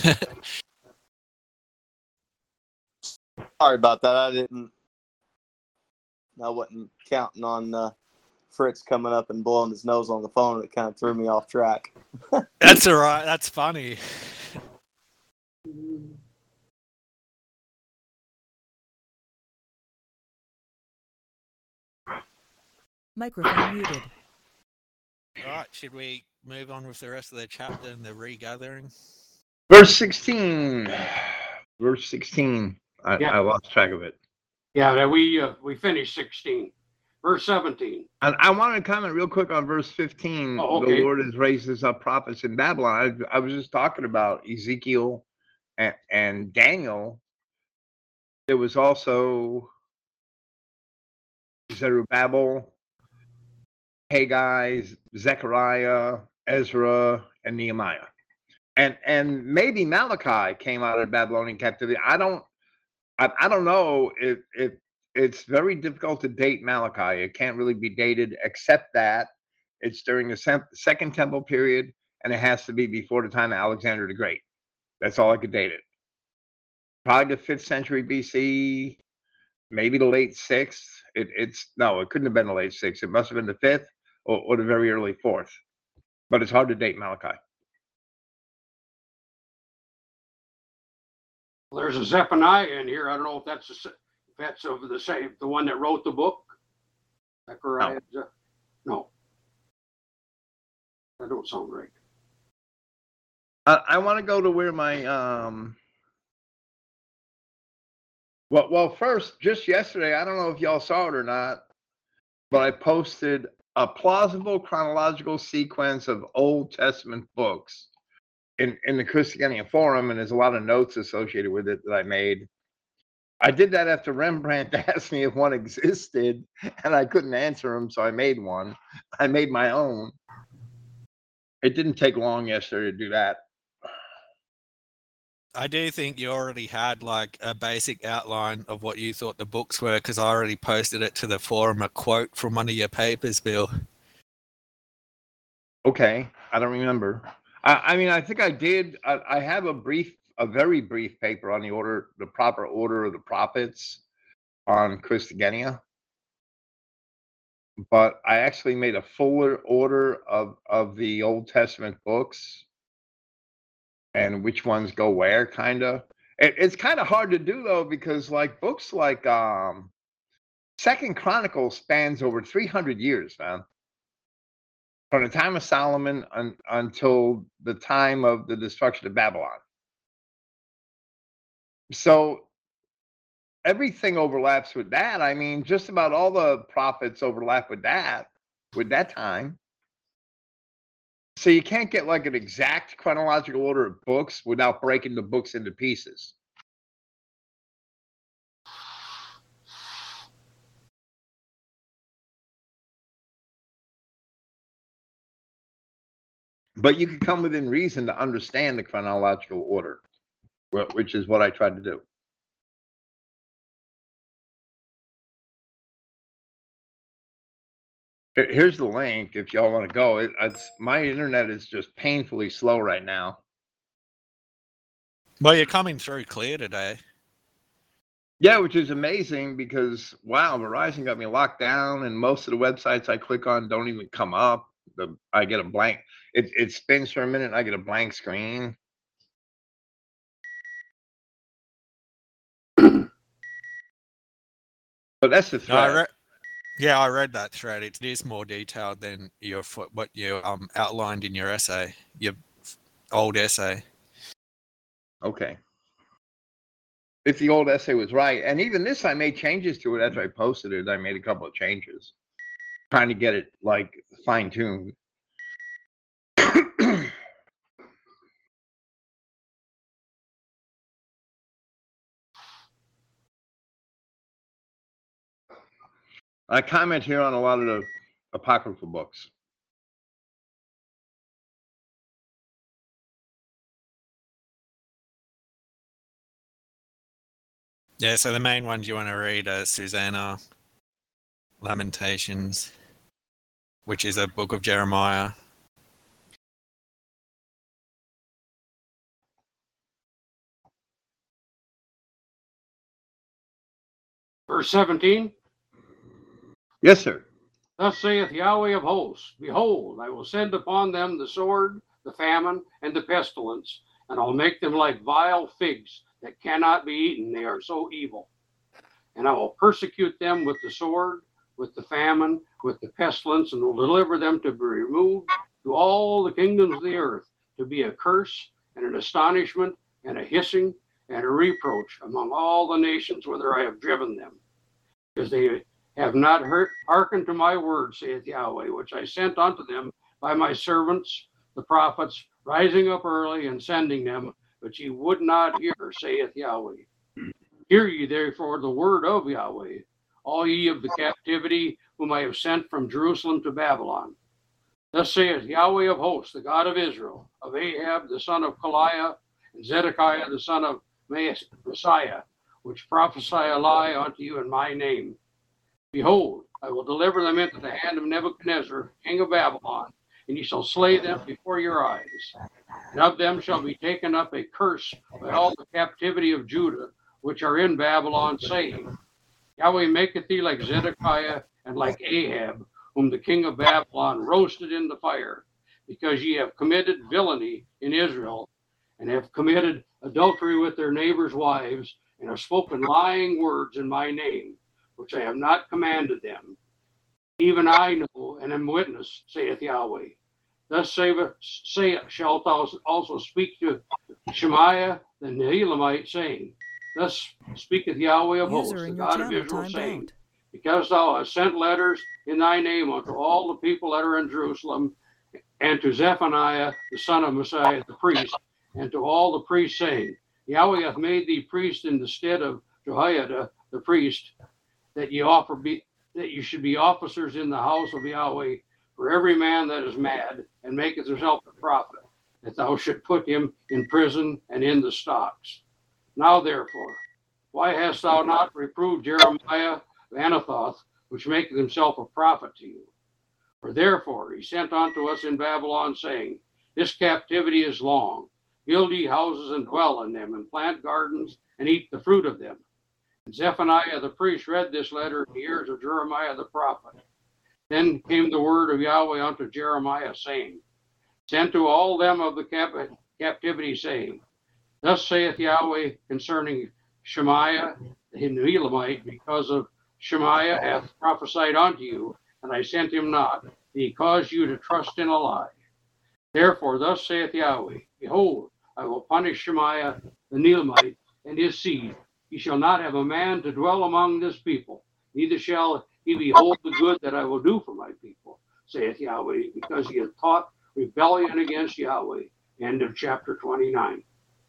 Speaker 9: Sorry about that. I didn't, I wasn't counting on uh, Fritz coming up and blowing his nose on the phone. It kind of threw me off track.
Speaker 5: That's all right. That's funny.
Speaker 3: Microphone muted.
Speaker 5: All right, should we move on with the rest of the chapter and the regathering.
Speaker 1: Verse sixteen. Verse sixteen. I,
Speaker 2: Yeah.
Speaker 1: I lost track of it.
Speaker 2: Yeah, that we uh, we finished sixteen. Verse seventeen.
Speaker 1: And I want to comment real quick on verse fifteen.
Speaker 2: Oh, okay.
Speaker 1: The Lord has raised us up prophets in Babylon. I, I was just talking about Ezekiel and, and Daniel. There was also Zerubbabel, Haggai, Zechariah, Ezra, and Nehemiah. And and maybe Malachi came out of Babylonian captivity. I don't I, I don't know if if it's very difficult to date Malachi. It can't really be dated except that it's during the sem- second temple period and it has to be before the time of Alexander the Great. That's all I could date it. Probably the fifth century B C, maybe the late sixth. It, it's no, it couldn't have been the late sixth. It must have been the fifth or, or the very early fourth. But it's hard to date Malachi.
Speaker 2: Well, there's a Zephaniah in here. I don't know if that's a, if that's of the same, the one that wrote the book. Zechariah. No. no. That don't sound right.
Speaker 1: I, I want to go to where my um. Well, well, first, just yesterday, I don't know if y'all saw it or not, but I posted a plausible chronological sequence of Old Testament books in, in the Christogenea forum, and there's a lot of notes associated with it that I made. I did that after Rembrandt asked me if one existed, and I couldn't answer him, so I made one. I made my own. It didn't take long yesterday to do that.
Speaker 5: I do think you already had like a basic outline of what you thought the books were, because I already posted it to the forum, a quote from one of your papers, Bill.
Speaker 1: Okay, I don't remember. I, I mean, I think I did. I, I have a brief, a very brief paper on the order, the proper order of the prophets on Christogenea. But I actually made a fuller order of, of the Old Testament books and which ones go where, kind of. It, it's kind of hard to do, though, because like books like um, Second Chronicles spans over three hundred years, man. From the time of Solomon un, until the time of the destruction of Babylon. So everything overlaps with that. I mean, just about all the prophets overlap with that, with that time. So you can't get like an exact chronological order of books without breaking the books into pieces. But you can come within reason to understand the chronological order, which is what I tried to do. Here's the link if y'all want to go. It, it's my internet is just painfully slow right now.
Speaker 5: Well, you're coming through clear today.
Speaker 1: Yeah, which is amazing because wow, Verizon got me locked down, and most of the websites I click on don't even come up. The I get a blank. It it spins for a minute, and I get a blank screen. But that's the
Speaker 5: No, I
Speaker 1: thread.
Speaker 5: re- yeah, I read that thread. It is more detailed than your fo- what you um outlined in your essay, your old essay.
Speaker 1: Okay. If the old essay was right, and even this, I made changes to it after I posted it. I made a couple of changes, trying to get it like fine tuned. I comment here on a lot of the apocryphal books.
Speaker 5: Yeah, so the main ones you want to read are Susanna, Lamentations, which is a book of Jeremiah.
Speaker 2: Verse seventeen.
Speaker 1: Yes, sir.
Speaker 2: Thus saith Yahweh of hosts, behold, I will send upon them the sword, the famine, and the pestilence, and I'll make them like vile figs that cannot be eaten. They are so evil. And I will persecute them with the sword, with the famine, with the pestilence, and will deliver them to be removed to all the kingdoms of the earth to be a curse and an astonishment and a hissing and a reproach among all the nations whither I have driven them, because they have not heard, hearkened to my word, saith Yahweh, which I sent unto them by my servants, the prophets, rising up early and sending them, but ye would not hear, saith Yahweh. Hear ye therefore the word of Yahweh, all ye of the captivity whom I have sent from Jerusalem to Babylon. Thus saith Yahweh of hosts, the God of Israel, of Ahab the son of Kaliah, and Zedekiah the son of Messiah, which prophesy a lie unto you in my name. Behold, I will deliver them into the hand of Nebuchadnezzar, king of Babylon, and ye shall slay them before your eyes. And of them shall be taken up a curse by all the captivity of Judah, which are in Babylon, saying, Yahweh maketh thee like Zedekiah and like Ahab, whom the king of Babylon roasted in the fire, because ye have committed villainy in Israel, and have committed adultery with their neighbors' wives, and have spoken lying words in my name, which I have not commanded them. Even I know and am witness, saith Yahweh. Thus say, say shalt thou also speak to Shemaiah the Nehelamite, saying, Thus speaketh Yahweh of hosts,
Speaker 3: User
Speaker 2: the
Speaker 3: in your
Speaker 2: God of
Speaker 3: channel
Speaker 2: Israel,
Speaker 3: timed
Speaker 2: saying,
Speaker 3: out.
Speaker 2: Because thou hast sent letters in thy name unto all the people that are in Jerusalem, and to Zephaniah the son of Messiah the priest, and to all the priests, saying, Yahweh hath made thee priest in the stead of Jehoiada the priest, that ye offer be that you should be officers in the house of Yahweh for every man that is mad and maketh himself a prophet, that thou should put him in prison and in the stocks. Now therefore, why hast thou not reproved Jeremiah of Anathoth, which maketh himself a prophet to you? For therefore he sent unto us in Babylon, saying, This captivity is long. Build ye houses and dwell in them, and plant gardens and eat the fruit of them. And Zephaniah the priest read this letter in the ears of Jeremiah the prophet. Then came the word of Yahweh unto Jeremiah, saying, Send to all them of the cap- captivity, saying, Thus saith Yahweh concerning Shemaiah the Nehelamite, because of Shemaiah hath prophesied unto you, and I sent him not, that he caused you to trust in a lie. Therefore thus saith Yahweh, Behold, I will punish Shemaiah the Nehelamite and his seed. He shall not have a man to dwell among this people, neither shall he behold the good that I will do for my people, saith Yahweh, because he hath taught rebellion against Yahweh. End of chapter twenty-nine.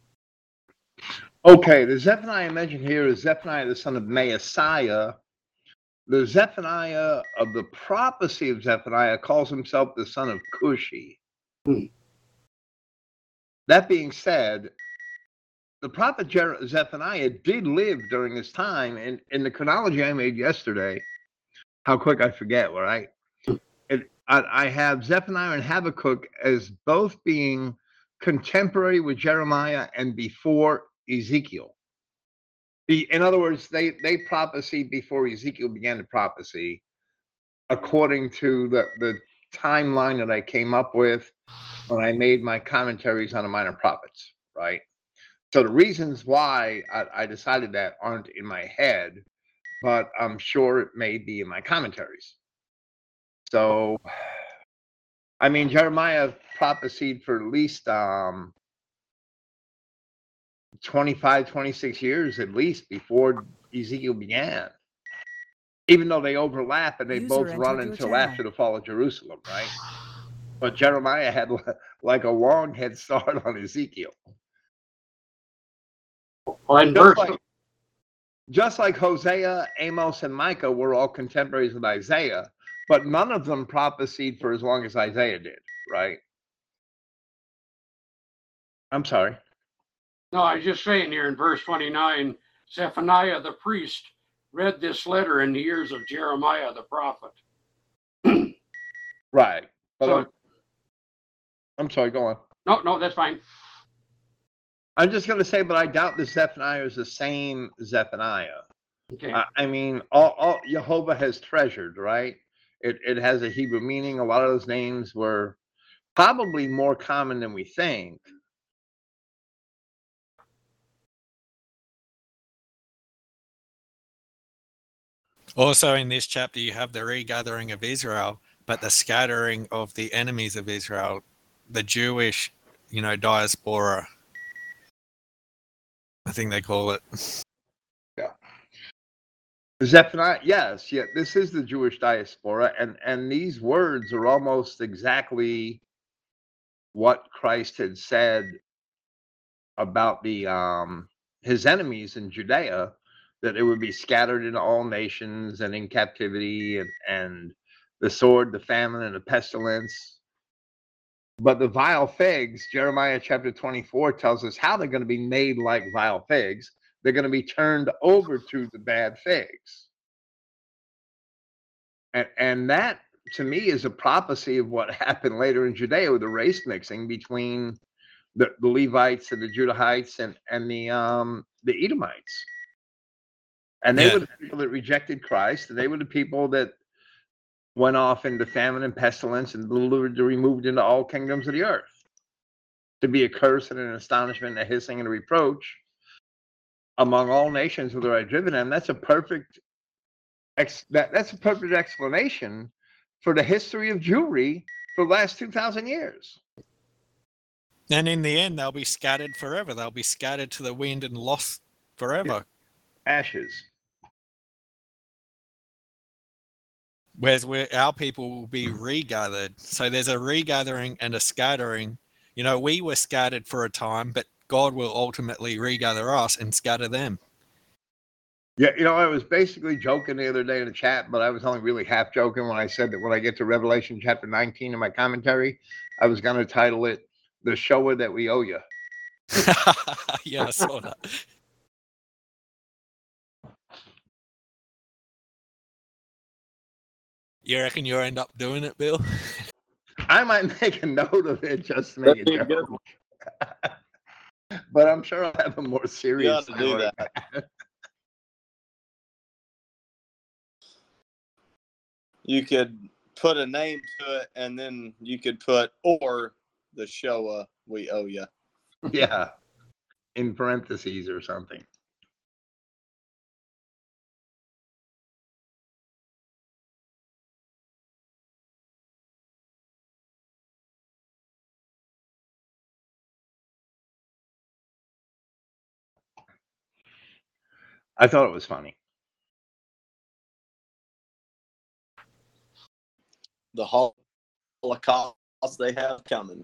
Speaker 1: Okay, the Zephaniah mentioned here is Zephaniah the son of Maaseiah. The Zephaniah of the prophecy of Zephaniah calls himself the son of Cushi.
Speaker 2: Hmm.
Speaker 1: That being said, the prophet Jer- Zephaniah did live during this time, and in the chronology I made yesterday, how quick I forget, right? It, I, I have Zephaniah and Habakkuk as both being contemporary with Jeremiah and before Ezekiel. The, in other words, they, they prophesied before Ezekiel began to prophecy, according to the, the timeline that I came up with when I made my commentaries on the minor prophets, right? So the reasons why I, I decided that aren't in my head, but I'm sure it may be in my commentaries. So, I mean, Jeremiah prophesied for at least um, twenty-five, twenty-six years at least before Ezekiel began. Even though they overlap and they
Speaker 3: User
Speaker 1: both
Speaker 3: entered
Speaker 1: run
Speaker 3: your
Speaker 1: until
Speaker 3: channel.
Speaker 1: after the fall of Jerusalem, right? But Jeremiah had like a long head start on Ezekiel.
Speaker 2: Well, in
Speaker 1: Just
Speaker 2: verse,
Speaker 1: like, just like Hosea, Amos, and Micah were all contemporaries with Isaiah, but none of them prophesied for as long as Isaiah did, right? I'm sorry.
Speaker 2: no, I was just saying here in verse twenty-nine, Zephaniah the priest read this letter in the ears of Jeremiah the prophet.
Speaker 1: Right. But
Speaker 2: So,
Speaker 1: I'm, I'm sorry, go on.
Speaker 2: no, no, that's fine.
Speaker 1: I'm just going to say, but I doubt the Zephaniah is the same Zephaniah.
Speaker 2: Okay.
Speaker 1: I, I mean, all, all Jehovah has treasured, right? It, it has a Hebrew meaning. A lot of those names were probably more common than we think.
Speaker 5: Also, in this chapter, you have the regathering of Israel, but the scattering of the enemies of Israel, the Jewish, you know, diaspora, I think they call it.
Speaker 1: Zephaniah, yes, yeah, this is the Jewish diaspora, and and these words are almost exactly what Christ had said about the um his enemies in Judea, that it would be scattered in all nations and in captivity, and and the sword, the famine, and the pestilence. But the vile figs, Jeremiah chapter twenty-four tells us how they're going to be made like vile figs. They're going to be turned over to the bad figs. And, and that, to me, is a prophecy of what happened later in Judea with the race mixing between the, the Levites and the Judahites and, and the um, the Edomites. And they
Speaker 5: Yeah.
Speaker 1: were the people that rejected Christ, and they were the people that went off into famine and pestilence and delivered, removed into all kingdoms of the earth, to be a curse and an astonishment, a hissing and a reproach among all nations whither I driven them. That's a perfect ex- that, that's a perfect explanation for the history of Jewry for the last two thousand years.
Speaker 5: And in the end, they'll be scattered forever. They'll be scattered to the wind and lost forever.
Speaker 1: Ashes.
Speaker 5: Whereas we're, our people will be regathered. So there's a regathering and a scattering. You know, we were scattered for a time, but God will ultimately regather us and scatter them.
Speaker 1: Yeah, you know, I was basically joking the other day in the chat, but I was only really half joking when I said that when I get to Revelation chapter nineteen in my commentary, I was going to title it "The Shower That We Owe You."
Speaker 5: Yeah, I saw that. You reckon you'll end up doing it, Bill?
Speaker 1: I might make a note of it just to make
Speaker 9: That'd be
Speaker 1: it
Speaker 9: a good
Speaker 1: joke. But I'm sure I'll have a more
Speaker 9: You
Speaker 1: serious
Speaker 9: ought to do
Speaker 1: title.
Speaker 9: that. You could put a name to it, and then you could put or the Showa we owe you.
Speaker 1: Yeah, in parentheses or something. I thought it was funny.
Speaker 9: The Holocaust they have coming.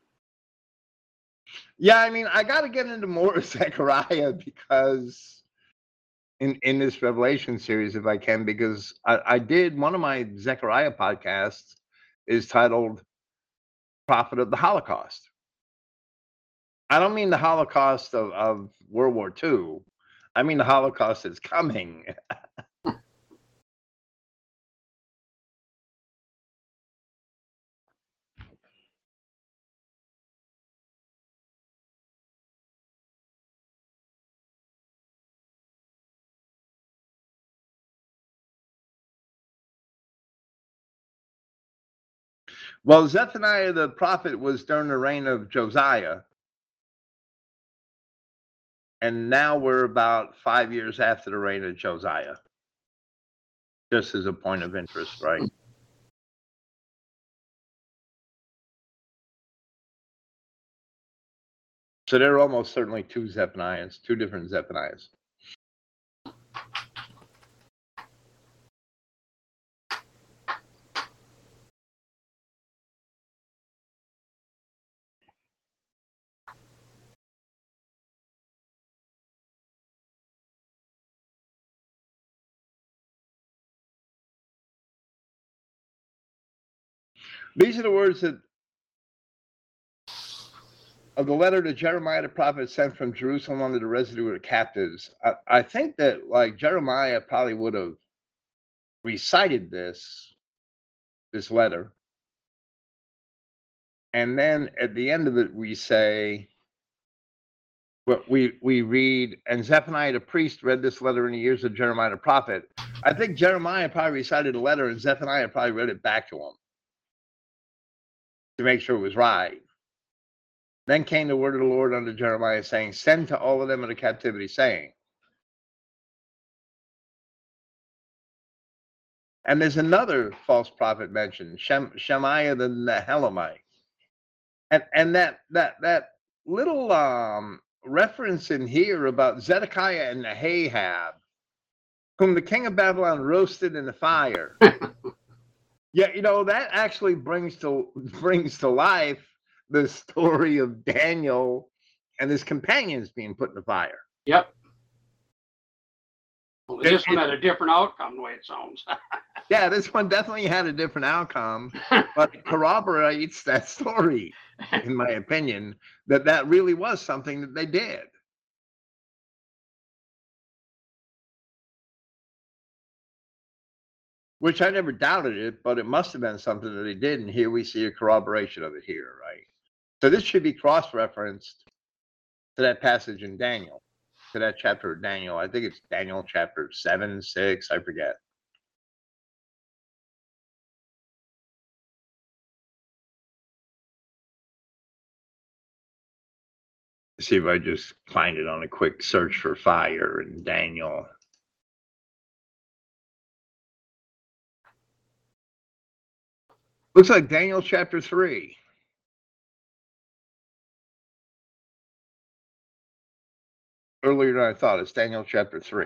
Speaker 1: Yeah, I mean, I got to get into more of Zechariah because in in this Revelation series, if I can, because I, I did one of my Zechariah podcasts is titled "Prophet of the Holocaust." I don't mean the Holocaust of, of World War Two. I mean the Holocaust that's coming. Well, Zephaniah the prophet was during the reign of Josiah. And now we're about five years after the reign of Josiah. Just as a point of interest, right? So there are almost certainly two Zephaniahs, two different Zephaniahs. These are the words that of the letter to Jeremiah the prophet sent from Jerusalem under the residue of the captives. I, I think that like Jeremiah probably would have recited this, this letter. And then at the end of it, we say, well, we, we read, and Zephaniah the priest read this letter in the ears of Jeremiah the prophet. I think Jeremiah probably recited the letter and Zephaniah probably read it back to him to make sure it was right. Then came the word of the Lord unto Jeremiah, saying, send to all of them in the captivity, saying, And there's another false prophet mentioned, Shem, Shemaiah the Nehelamite. And and that that that little um, reference in here about Zedekiah and Ahab, whom the king of Babylon roasted in the fire. Yeah, you know, that actually brings to brings to life the story of Daniel and his companions being put in the fire.
Speaker 2: Yep. Well, this
Speaker 1: It-
Speaker 2: one
Speaker 1: it-
Speaker 2: had a different outcome, the way it sounds.
Speaker 1: Yeah, this one definitely had a different outcome, but it corroborates that story, in my opinion, that that really was something that they did. Which I never doubted it, but it must have been something that they did, and here we see a corroboration of it here, right? So this should be cross-referenced to that passage in Daniel, to that chapter of Daniel. I think it's Daniel chapter seven, six, I forget. See if I just find it on a quick search for fire in Daniel. Looks like Daniel chapter three. Earlier than I thought, it's Daniel chapter three.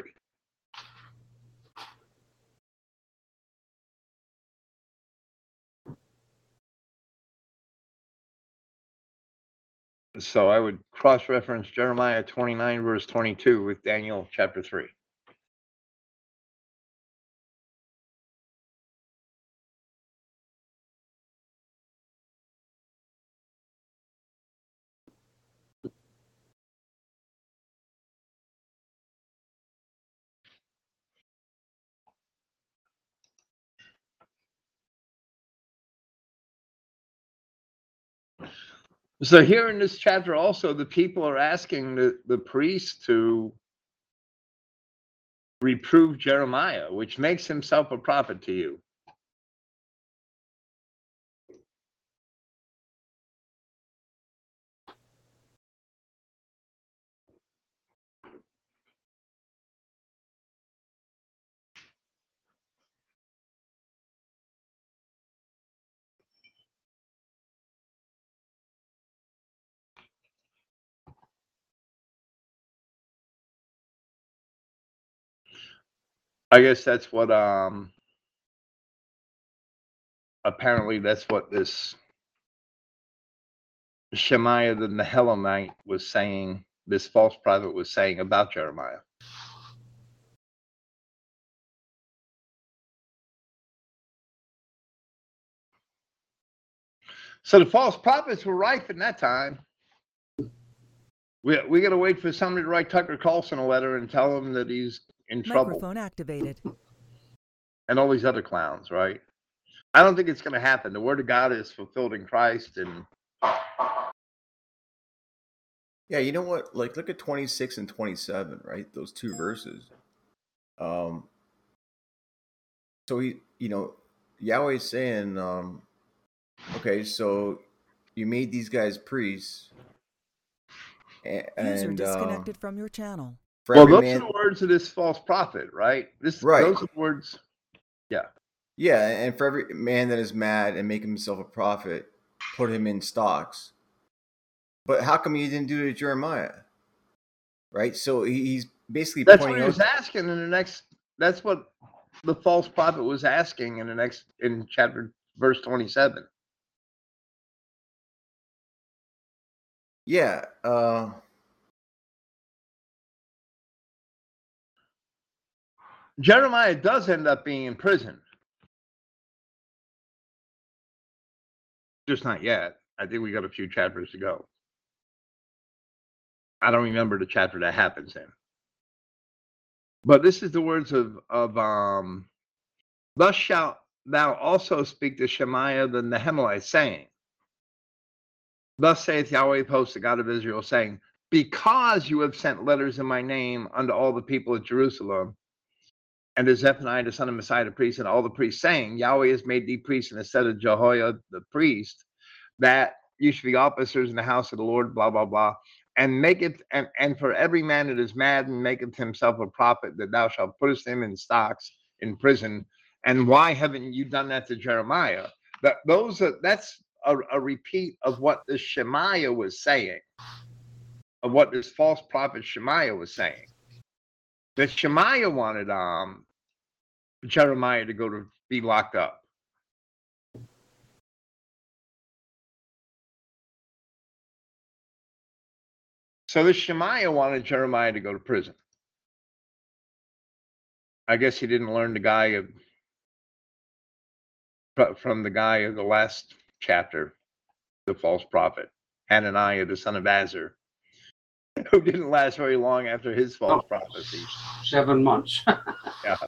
Speaker 1: So I would cross-reference Jeremiah twenty-nine, verse twenty-two with Daniel chapter three. So here in this chapter also, the people are asking the, the priest to reprove Jeremiah, which makes himself a prophet to you. I guess that's what um apparently that's what this Shemaiah the Nehelamite was saying, this false prophet was saying about Jeremiah. So the false prophets were rife in that time. We we got to wait for somebody to write Tucker Carlson a letter and tell him that he's in trouble,
Speaker 3: Microphone activated.
Speaker 1: and all these other clowns, right? I don't think it's going to happen. The word of God is fulfilled in Christ, and
Speaker 4: Yeah, you know what? Like, look at twenty-six and twenty-seven, right? Those two verses. Um, so he, you know, Yahweh's saying, um, okay, so you made these guys priests, a-
Speaker 3: User
Speaker 4: and uh,
Speaker 3: disconnected from your channel.
Speaker 4: for
Speaker 1: well,
Speaker 4: every
Speaker 1: those
Speaker 4: man,
Speaker 1: are the words of this false prophet, right? This,
Speaker 4: Right.
Speaker 1: Those are the words. Yeah.
Speaker 4: yeah, and for every man that is mad and make himself a prophet, put him in stocks. But how come you didn't do it to Jeremiah? Right? So he, he's basically
Speaker 1: That's what
Speaker 4: pointing
Speaker 1: he was
Speaker 4: out.
Speaker 1: asking in the next. That's what the false prophet was asking in the next in chapter verse twenty-seven.
Speaker 4: Yeah. Uh,
Speaker 1: Jeremiah does end up being in prison, just not yet. I think we got a few chapters to go. I don't remember the chapter that happens in. But this is the words of of um. Thus shalt thou also speak to Shemaiah the Nehelamite, saying, Thus saith Yahweh of hosts, the God of Israel, saying, Because you have sent letters in my name unto all the people of Jerusalem, and to Zephaniah the son of Messiah the priest, and all the priests, saying, Yahweh has made thee priest in the stead of Jehoiada the priest, that you should be officers in the house of the Lord, blah, blah, blah. And maketh, and, and for every man that is mad and maketh himself a prophet, that thou shalt put him in stocks in prison, And why haven't you done that to Jeremiah? That those are that's a, a repeat of what the Shemaiah was saying, of what this false prophet Shemaiah was saying. That Shemaiah wanted um Jeremiah to go to be locked up. So the Shemaiah wanted Jeremiah to go to prison. I guess he didn't learn the guy of, from the guy of the last chapter, the false prophet, Hananiah, the son of Azur, who didn't last very long after his false
Speaker 2: Oh.
Speaker 1: prophecy.
Speaker 2: Seven months.
Speaker 1: Yeah.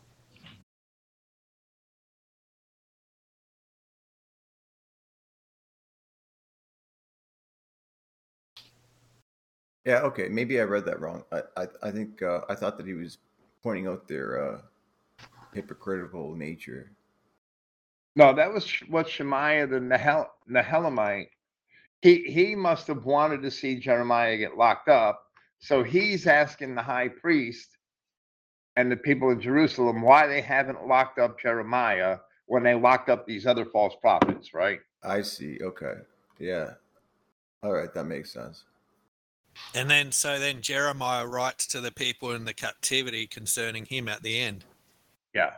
Speaker 4: Yeah, okay. Maybe I read that wrong. I I, I think uh, I thought that he was pointing out their uh, hypocritical nature.
Speaker 1: No, that was what Shemaiah the Nahel, Nahelamite, he, he must have wanted to see Jeremiah get locked up. So he's asking the high priest and the people in Jerusalem why they haven't locked up Jeremiah when they locked up these other false prophets, right?
Speaker 4: I see. Okay. Yeah. All right. That makes sense.
Speaker 5: And then, so then Jeremiah writes to the people in the captivity concerning him at the end.
Speaker 1: Yeah.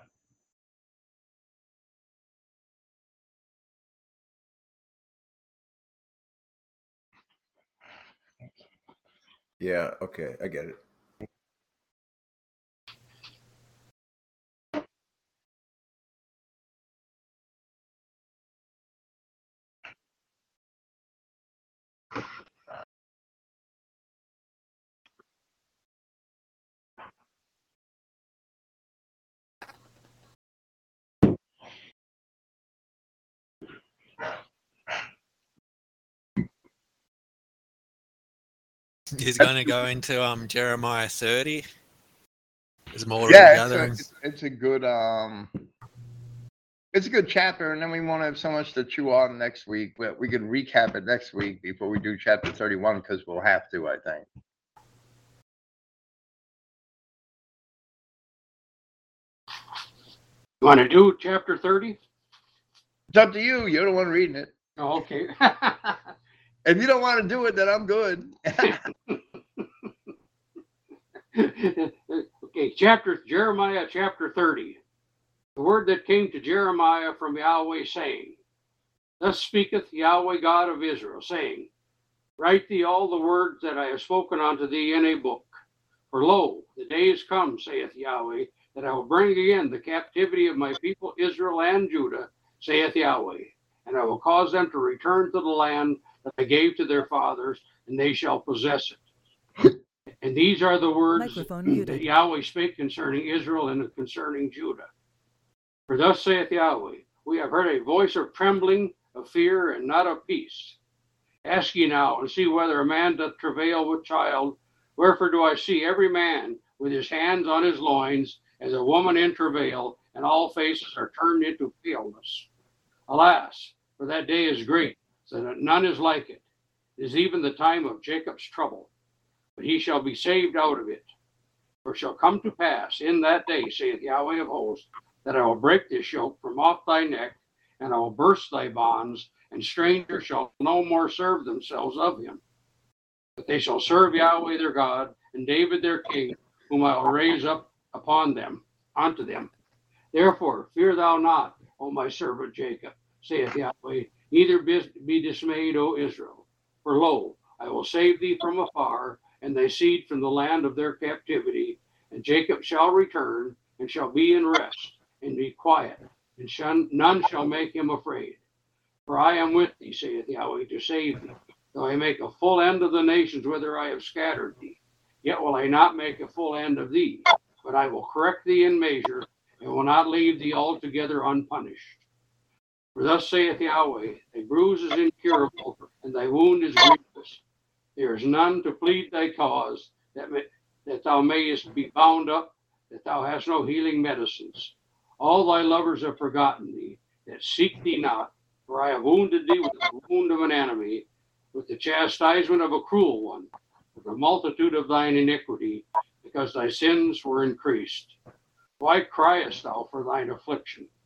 Speaker 4: Yeah. Okay. I get it.
Speaker 5: He's going to go into um Jeremiah thirty. There's more
Speaker 1: Yeah,
Speaker 5: gathering.
Speaker 1: it's a, it's a good um it's a good chapter, and then we won't have so much to chew on next week, but we can recap it next week before we do chapter thirty-one, because we'll have to, I think.
Speaker 2: You want to do chapter thirty?
Speaker 1: It's up to you. You're the one reading it.
Speaker 2: Oh, okay.
Speaker 1: If you don't want to do it, then I'm good.
Speaker 2: Okay, chapter Jeremiah chapter thirty. The word that came to Jeremiah from Yahweh, saying, Thus speaketh Yahweh God of Israel, saying, Write thee all the words that I have spoken unto thee in a book. For lo, the days come, saith Yahweh, that I will bring again the captivity of my people Israel and Judah, saith Yahweh, and I will cause them to return to the land that I gave to their fathers, and they shall possess it. And these are the words
Speaker 3: Microphone
Speaker 2: that
Speaker 3: muted.
Speaker 2: Yahweh spake concerning Israel and concerning Judah. For thus saith Yahweh, we have heard a voice of trembling, of fear, and not of peace. Ask ye now, and see whether a man doth travail with child. Wherefore do I see every man with his hands on his loins, as a woman in travail, and all faces are turned into paleness. Alas, for that day is great, so that none is like it. It is even the time of Jacob's trouble, but he shall be saved out of it. For it shall come to pass in that day, saith Yahweh of hosts, that I will break this yoke from off thy neck, and I will burst thy bonds, and strangers shall no more serve themselves of him. But they shall serve Yahweh their God, and David their king, whom I will raise up upon them, unto them. Therefore fear thou not, O my servant Jacob, saith Yahweh, neither be dismayed, O Israel. For lo, I will save thee from afar, and thy seed from the land of their captivity. And Jacob shall return, and shall be in rest, and be quiet, and shun, none shall make him afraid. For I am with thee, saith Yahweh, to save thee. Though I make a full end of the nations whither I have scattered thee, yet will I not make a full end of thee, but I will correct thee in measure, and will not leave thee altogether unpunished. For thus saith Yahweh, thy bruise is incurable, and thy wound is grievous. There is none to plead thy cause, that, may, that thou mayest be bound up, that thou hast no healing medicines. All thy lovers have forgotten thee, that seek thee not, for I have wounded thee with the wound of an enemy, with the chastisement of a cruel one, with the multitude of thine iniquity, because thy sins were increased. Why criest thou for thine affliction,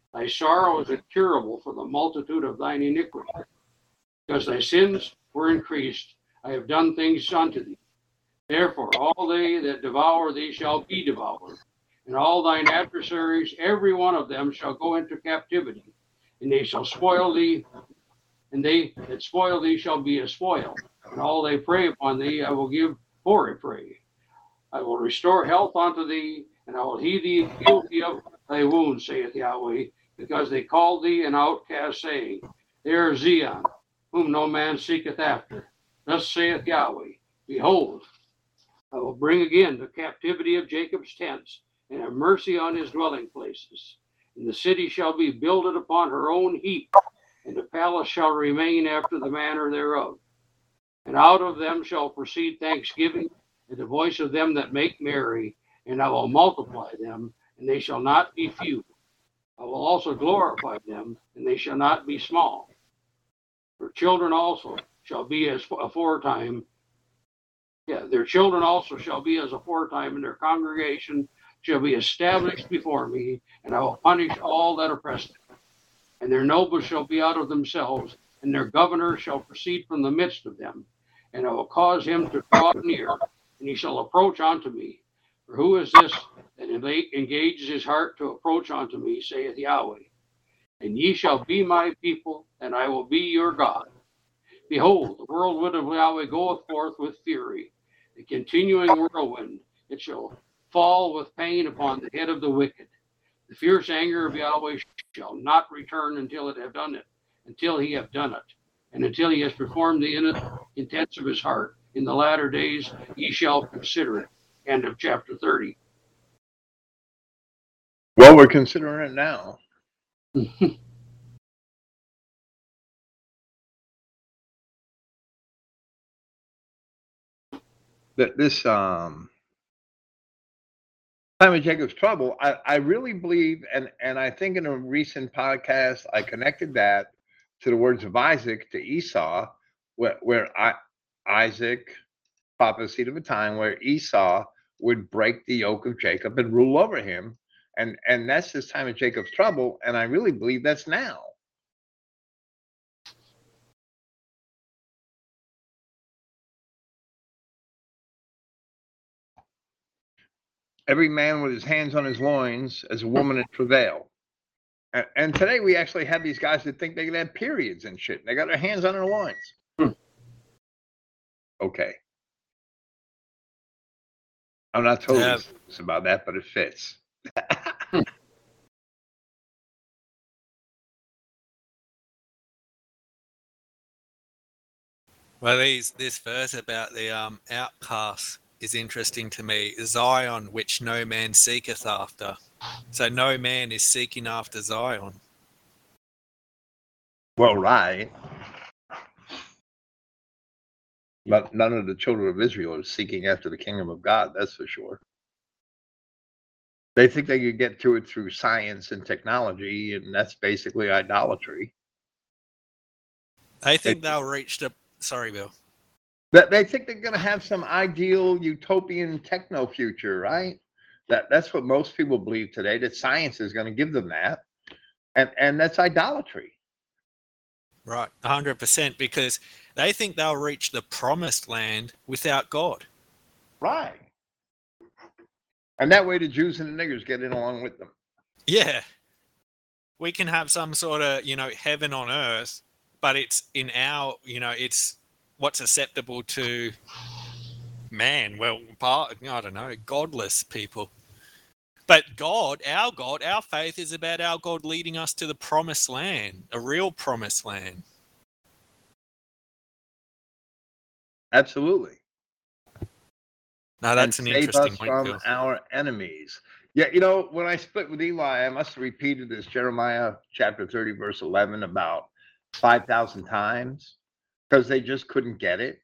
Speaker 2: Thy sorrow is incurable for the multitude of thine iniquity. Because thy sins were increased, I have done things unto thee. Therefore, all they that devour thee shall be devoured, and all thine adversaries, every one of them, shall go into captivity, and they shall spoil thee, and they that spoil thee shall be a spoil, and all they prey upon thee I will give for a prey. I will restore health unto thee, and I will heal thee guilty of thy wounds, saith Yahweh, because they called thee an outcast, saying, There is Zion, whom no man seeketh after. Thus saith Yahweh, Behold, I will bring again the captivity of Jacob's tents, and have mercy on his dwelling places. And the city shall be builded upon her own heap, and the palace shall remain after the manner thereof. And out of them shall proceed thanksgiving, and the voice of them that make merry, and I will multiply them, and they shall not be few. I will also glorify them, and they shall not be small. Their children also shall be as aforetime. Yeah, their children also shall be as aforetime, and their congregation shall be established before me, and I will punish all that oppress them. And their nobles shall be out of themselves, and their governor shall proceed from the midst of them. And I will cause him to draw near, and he shall approach unto me. For who is this that engages his heart to approach unto me, saith Yahweh? And ye shall be my people, and I will be your God. Behold, the whirlwind of Yahweh goeth forth with fury, the continuing whirlwind. It shall fall with pain upon the head of the wicked. The fierce anger of Yahweh shall not return until it have done it, until he have done it, and until he has performed the intents of his heart. In the latter days ye shall consider it. End of chapter thirty.
Speaker 1: Well, we're considering it now. That this um, time of Jacob's trouble, I, I really believe, and, and I think in a recent podcast, I connected that to the words of Isaac to Esau, where, where I, Isaac prophesied of a time where Esau would break the yoke of Jacob and rule over him. And, and that's this time of Jacob's trouble. And I really believe that's now. Every man with his hands on his loins as a woman in travail. And, and today we actually have these guys that think they can have periods and shit. And they got their hands on their loins. Hmm. Okay. I'm not totally
Speaker 5: Yeah.
Speaker 1: serious about that, but it fits.
Speaker 5: Well, these, this verse about the um, outcasts is interesting to me. Zion, which no man seeketh after. So no man is seeking after Zion.
Speaker 1: Well, right. But none of the children of Israel are seeking after the kingdom of God, that's for sure. They think they could get to it through science and technology, and that's basically idolatry.
Speaker 5: They think they'll reach the... Sorry, Bill.
Speaker 1: That they think they're going to have some ideal utopian techno future, right? That that's what most people believe today, that science is going to give them that. And and that's idolatry.
Speaker 5: Right, one hundred percent, because they think they'll reach the promised land without God.
Speaker 1: Right. And that way the Jews and the niggers get in along with them.
Speaker 5: Yeah. We can have some sort of, you know, heaven on earth, but it's in our, you know, it's what's acceptable to man. Well, part, I don't know, godless people. But God, our God, our faith is about our God leading us to the promised land, a real promised land.
Speaker 1: Absolutely.
Speaker 5: No, that's
Speaker 1: and
Speaker 5: an
Speaker 1: save
Speaker 5: interesting
Speaker 1: us
Speaker 5: point,
Speaker 1: from
Speaker 5: Bill.
Speaker 1: our enemies. Yeah, you know, when I split with Eli, I must have repeated this Jeremiah chapter thirty, verse eleven about five thousand times because they just couldn't get it.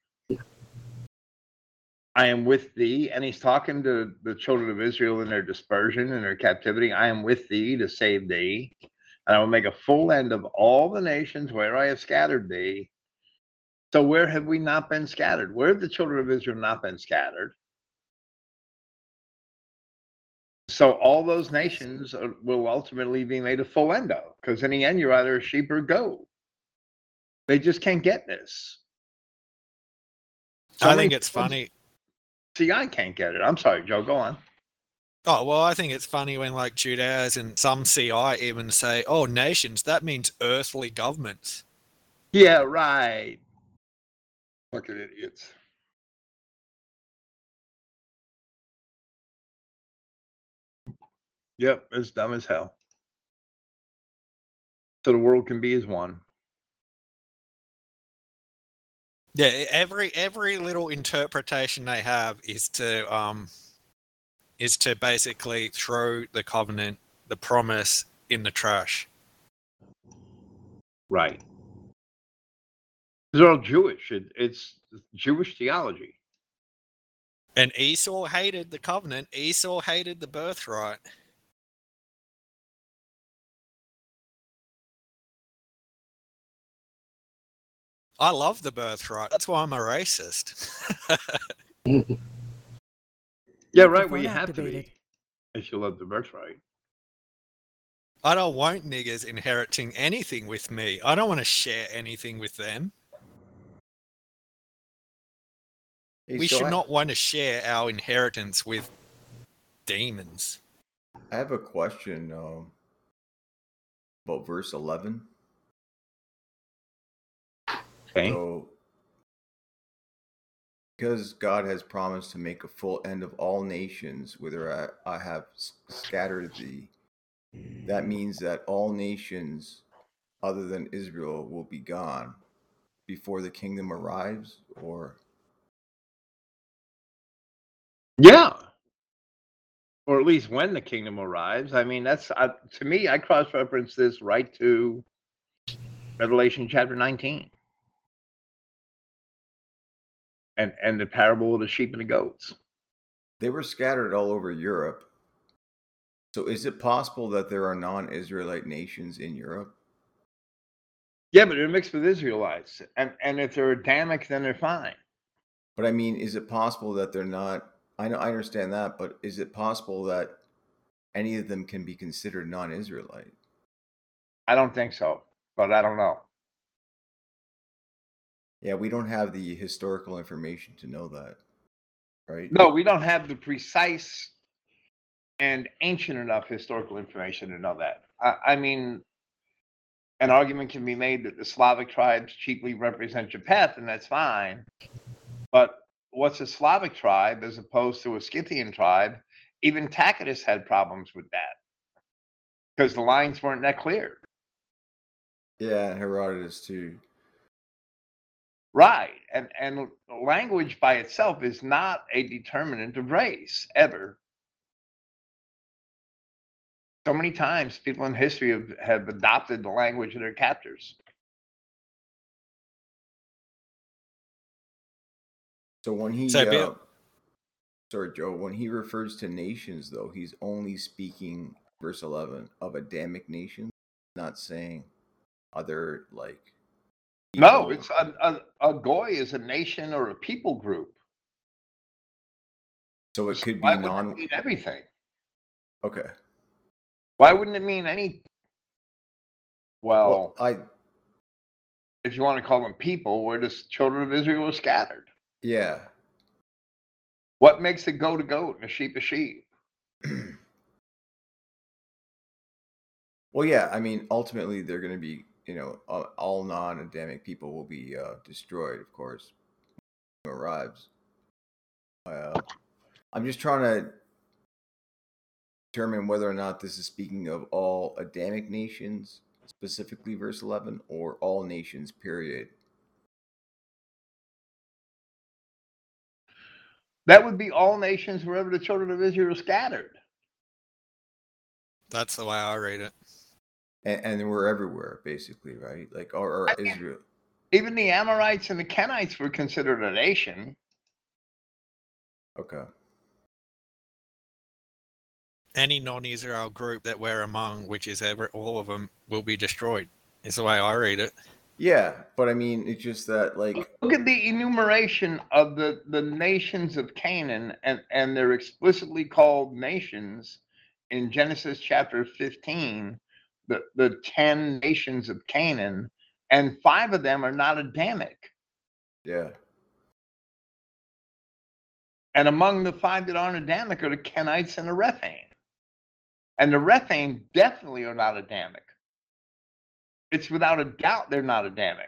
Speaker 1: I am with thee. And he's talking to the children of Israel in their dispersion and their captivity. I am with thee to save thee. And I will make a full end of all the nations where I have scattered thee. So where have we not been scattered? Where have the children of Israel not been scattered? So all those nations are, will ultimately be made a full end of, because in the end, you're either a sheep or goat. They just can't get this. So
Speaker 5: I
Speaker 1: many
Speaker 5: think it's
Speaker 1: people-
Speaker 5: funny.
Speaker 1: See, I can't get it. I'm sorry, Joe. Go on.
Speaker 5: Oh, well, I think it's funny when like Judaizers and some C I even say, oh, nations, that means earthly governments.
Speaker 1: Yeah, right. Fucking idiots. Yep, it's dumb as hell. So the world can be as one.
Speaker 5: Yeah, e- every every little interpretation they have is to um is to basically throw the covenant, the promise, in the trash.
Speaker 1: Right. They're all Jewish. It, it's Jewish theology.
Speaker 5: And Esau hated the covenant. Esau hated the birthright. I love the birthright. That's why I'm a racist.
Speaker 1: Yeah, right. Well,
Speaker 3: Microphone
Speaker 1: you have to
Speaker 3: activated.
Speaker 1: be. If you love the birthright.
Speaker 5: I don't want niggers inheriting anything with me. I don't want to share anything with them.
Speaker 4: Hey,
Speaker 5: We
Speaker 4: so
Speaker 5: should
Speaker 4: I,
Speaker 5: not want to share our inheritance with demons.
Speaker 4: I have a question um, about verse eleven.
Speaker 1: Okay.
Speaker 4: So, because God has promised to make a full end of all nations, whither I, I have s- scattered thee, that means that all nations other than Israel will be gone before the kingdom arrives, or
Speaker 1: Yeah. Or at least when the kingdom arrives. I mean, that's uh, to me. I cross-reference this right to Revelation chapter nineteen, and and the parable of the sheep and the goats.
Speaker 4: they were scattered all over Europe. So, is it possible that there are non-Israelite nations in Europe?
Speaker 1: Yeah, but they're mixed with Israelites, and and if they're Adamic, then they're fine.
Speaker 4: But I mean, is it possible that they're not? I know I understand that, but is it possible that any of them can be considered non-Israelite?
Speaker 1: I don't think so, but I don't know.
Speaker 4: Yeah, we don't have the historical information to know that, right?
Speaker 1: No, we don't have the precise and ancient enough historical information to know that. I, I mean, an argument can be made that the Slavic tribes chiefly represent Japheth, and that's fine. But what's a Slavic tribe as opposed to a Scythian tribe? Even Tacitus had problems with that because the lines weren't that clear.
Speaker 4: Yeah, and Herodotus too.
Speaker 1: Right. And and language by itself is not a determinant of race, ever. So many times people in history have, have adopted the language of their captors.
Speaker 4: So when he,
Speaker 5: So,
Speaker 4: uh,
Speaker 5: Bill-
Speaker 4: sorry, Joe, when he refers to nations, though, he's only speaking, verse eleven, of Adamic nations, not saying other, like.
Speaker 1: No,
Speaker 4: people.
Speaker 1: it's a, a, a goy is a nation or a people group.
Speaker 4: So it could be
Speaker 1: Why wouldn't
Speaker 4: non.
Speaker 1: it mean everything?
Speaker 4: Okay.
Speaker 1: Why wouldn't it mean any? Well,
Speaker 4: Well, I,
Speaker 1: if you want to call them people, where the children of Israel were scattered.
Speaker 4: yeah.
Speaker 1: What makes a goat a goat and a sheep a sheep?
Speaker 4: Well, yeah, I mean, ultimately, they're going to be, you know, all, all non-Adamic people will be uh, destroyed, of course, when it arrives. Uh, I'm just trying to determine whether or not this is speaking of all Adamic nations, specifically verse eleven, or all nations, period.
Speaker 1: That would be all nations wherever the children of Israel are scattered.
Speaker 5: That's the way I read it.
Speaker 4: And, and we're everywhere, basically, right? Like, or, or
Speaker 1: I mean-
Speaker 4: Israel.
Speaker 1: Even the Amorites and the Kenites were considered a nation.
Speaker 4: Okay.
Speaker 5: Any non-Israel group that we're among, which is ever all of them, will be destroyed. Is the way I read it.
Speaker 4: Yeah, but I mean, it's just that, like,
Speaker 1: Look at the enumeration of the, the nations of Canaan, and, and they're explicitly called nations in Genesis chapter fifteen, the, the ten nations of Canaan, and five of them are not Adamic.
Speaker 4: Yeah.
Speaker 1: And among the five that aren't Adamic are the Kenites and the Rephaim. And the Rephaim definitely are not Adamic. It's without a doubt they're not Adamic.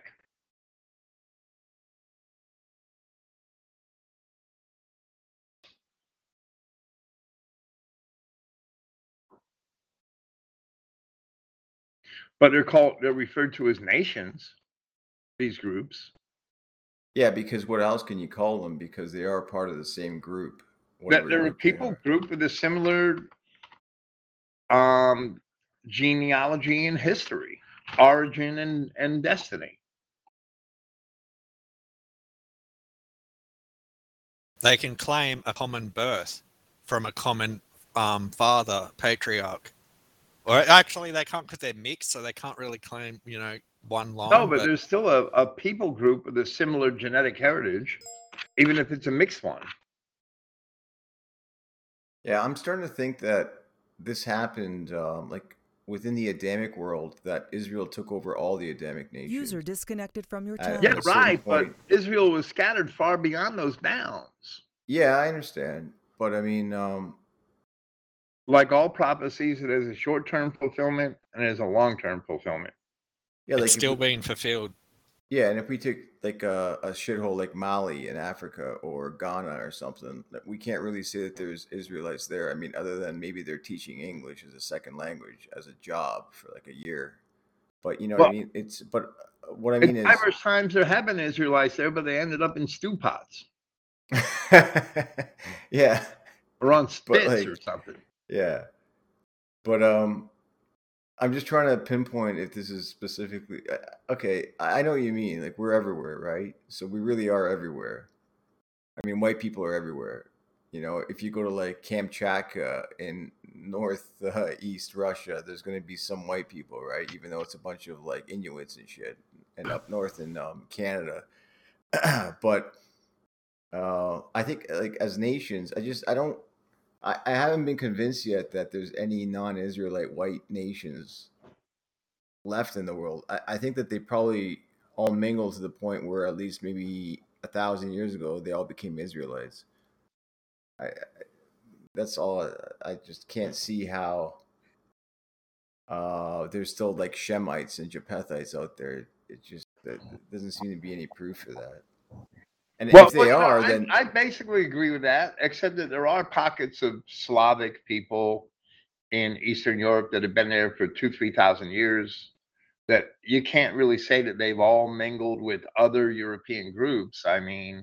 Speaker 1: But they're called, they're referred to as nations, these groups.
Speaker 4: Yeah, because what else can you call them? Because they are part of the same group.
Speaker 1: That
Speaker 4: whatever
Speaker 1: they're a
Speaker 4: group they
Speaker 1: people
Speaker 4: are.
Speaker 1: group with a similar um, genealogy and history, origin and, and destiny.
Speaker 5: They can claim a common birth from a common um, father, patriarch. Or actually, they can't because they're mixed, so they can't really claim, you know, one line.
Speaker 1: No, but, there's still a, a people group with a similar genetic heritage, even if it's a mixed one.
Speaker 4: Yeah, I'm starting to think that this happened um, like within the Adamic world, that Israel took over all the Adamic nations.
Speaker 3: User disconnected from your
Speaker 4: Uh,
Speaker 3: channel.
Speaker 1: Yeah,
Speaker 4: at a certain
Speaker 1: right. But
Speaker 4: point.
Speaker 1: Israel was scattered far beyond those bounds.
Speaker 4: Yeah, I understand. But I mean, um,
Speaker 1: Like all prophecies, it has a short-term fulfillment and it has a long-term fulfillment.
Speaker 4: yeah, like
Speaker 5: it's
Speaker 4: if
Speaker 5: still
Speaker 4: we-
Speaker 5: being fulfilled.
Speaker 4: yeah, and if we take like a, a shithole like Mali in Africa or Ghana or something, that we can't really say that there's Israelites there. I mean, other than maybe they're teaching English as a second language as a job for like a year. But you know what I
Speaker 1: Well,
Speaker 4: mean? It's but uh, what I mean
Speaker 1: In
Speaker 4: is,
Speaker 1: diverse times there have been Israelites there, but they ended up in stew pots
Speaker 4: yeah,
Speaker 1: or on
Speaker 4: but
Speaker 1: spits
Speaker 4: like,
Speaker 1: or something.
Speaker 4: yeah, but um, I'm just trying to pinpoint if this is specifically uh, okay. I I know what you mean. Like we're everywhere, right? So we really are everywhere. I mean, white people are everywhere. You know, if you go to like Kamchatka in north uh, east Russia, there's going to be some white people, right? Even though it's a bunch of like Inuits and shit, and up north in um, Canada. But uh, I think like as nations, I just I don't I, I haven't been convinced yet that there's any non-Israelite white nations left in the world. I, I think that they probably all mingled to the point where at least maybe a thousand years ago they all became Israelites. I, I that's all. I just can't see how uh, there's still like Shemites and Japhethites out there. It just there doesn't seem to be any proof for that. And
Speaker 1: Well,
Speaker 4: if they
Speaker 1: well, you know,
Speaker 4: are,
Speaker 1: I,
Speaker 4: then
Speaker 1: I basically agree with that, except that there are pockets of Slavic people in Eastern Europe that have been there for two, three thousand years. That you can't really say that they've all mingled with other European groups. I mean,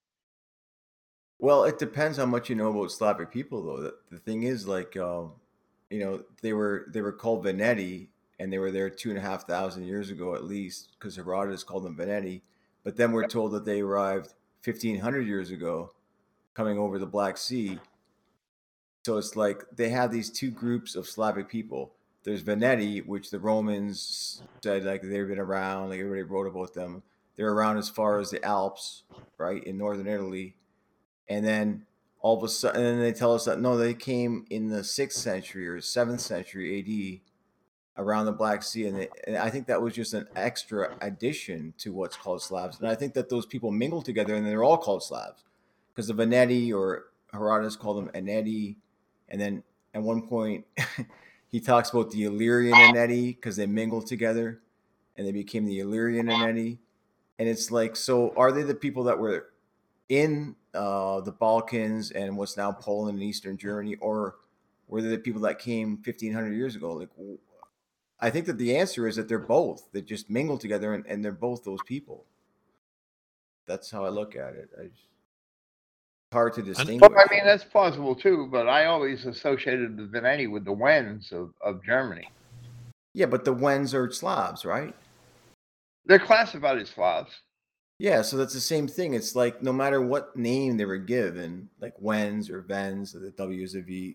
Speaker 4: well, it depends how much you know about Slavic people, though. The, the thing is, like, um, you know, they were they were called Veneti, and they were there two and a half thousand years ago at least, because Herodotus called them Veneti. But then we're told that they arrived fifteen hundred years ago, coming over the Black Sea. So it's like they have these two groups of Slavic people. There's Veneti, which the Romans said like they've been around, like everybody wrote about them. They're around as far as the Alps, right, in northern Italy. And then all of a sudden, and then they tell us that no, they came in the sixth century or seventh century A D around the Black Sea, and, they, and I think that was just an extra addition to what's called Slavs. And I think that those people mingled together, and they're all called Slavs because the Veneti, or Herodotus called them Eneti, and then at one point he talks about the Illyrian Eneti because they mingled together, and they became the Illyrian Eneti. And it's like, so are they the people that were in uh, the Balkans and what's now Poland and Eastern Germany, or were they the people that came fifteen hundred years ago? Like, I think that the answer is that they're both. They just mingle together, and, and they're both those people. That's how I look at it. I just, it's hard to distinguish.
Speaker 1: well, I mean, that's plausible too, but I always associated the Veneti with the Wends of, of Germany.
Speaker 4: Yeah, but the Wends are Slavs, right?
Speaker 1: They're classified as Slavs.
Speaker 4: Yeah, so that's the same thing. It's like no matter what name they were given, like Wens or Vens, or the W's a V,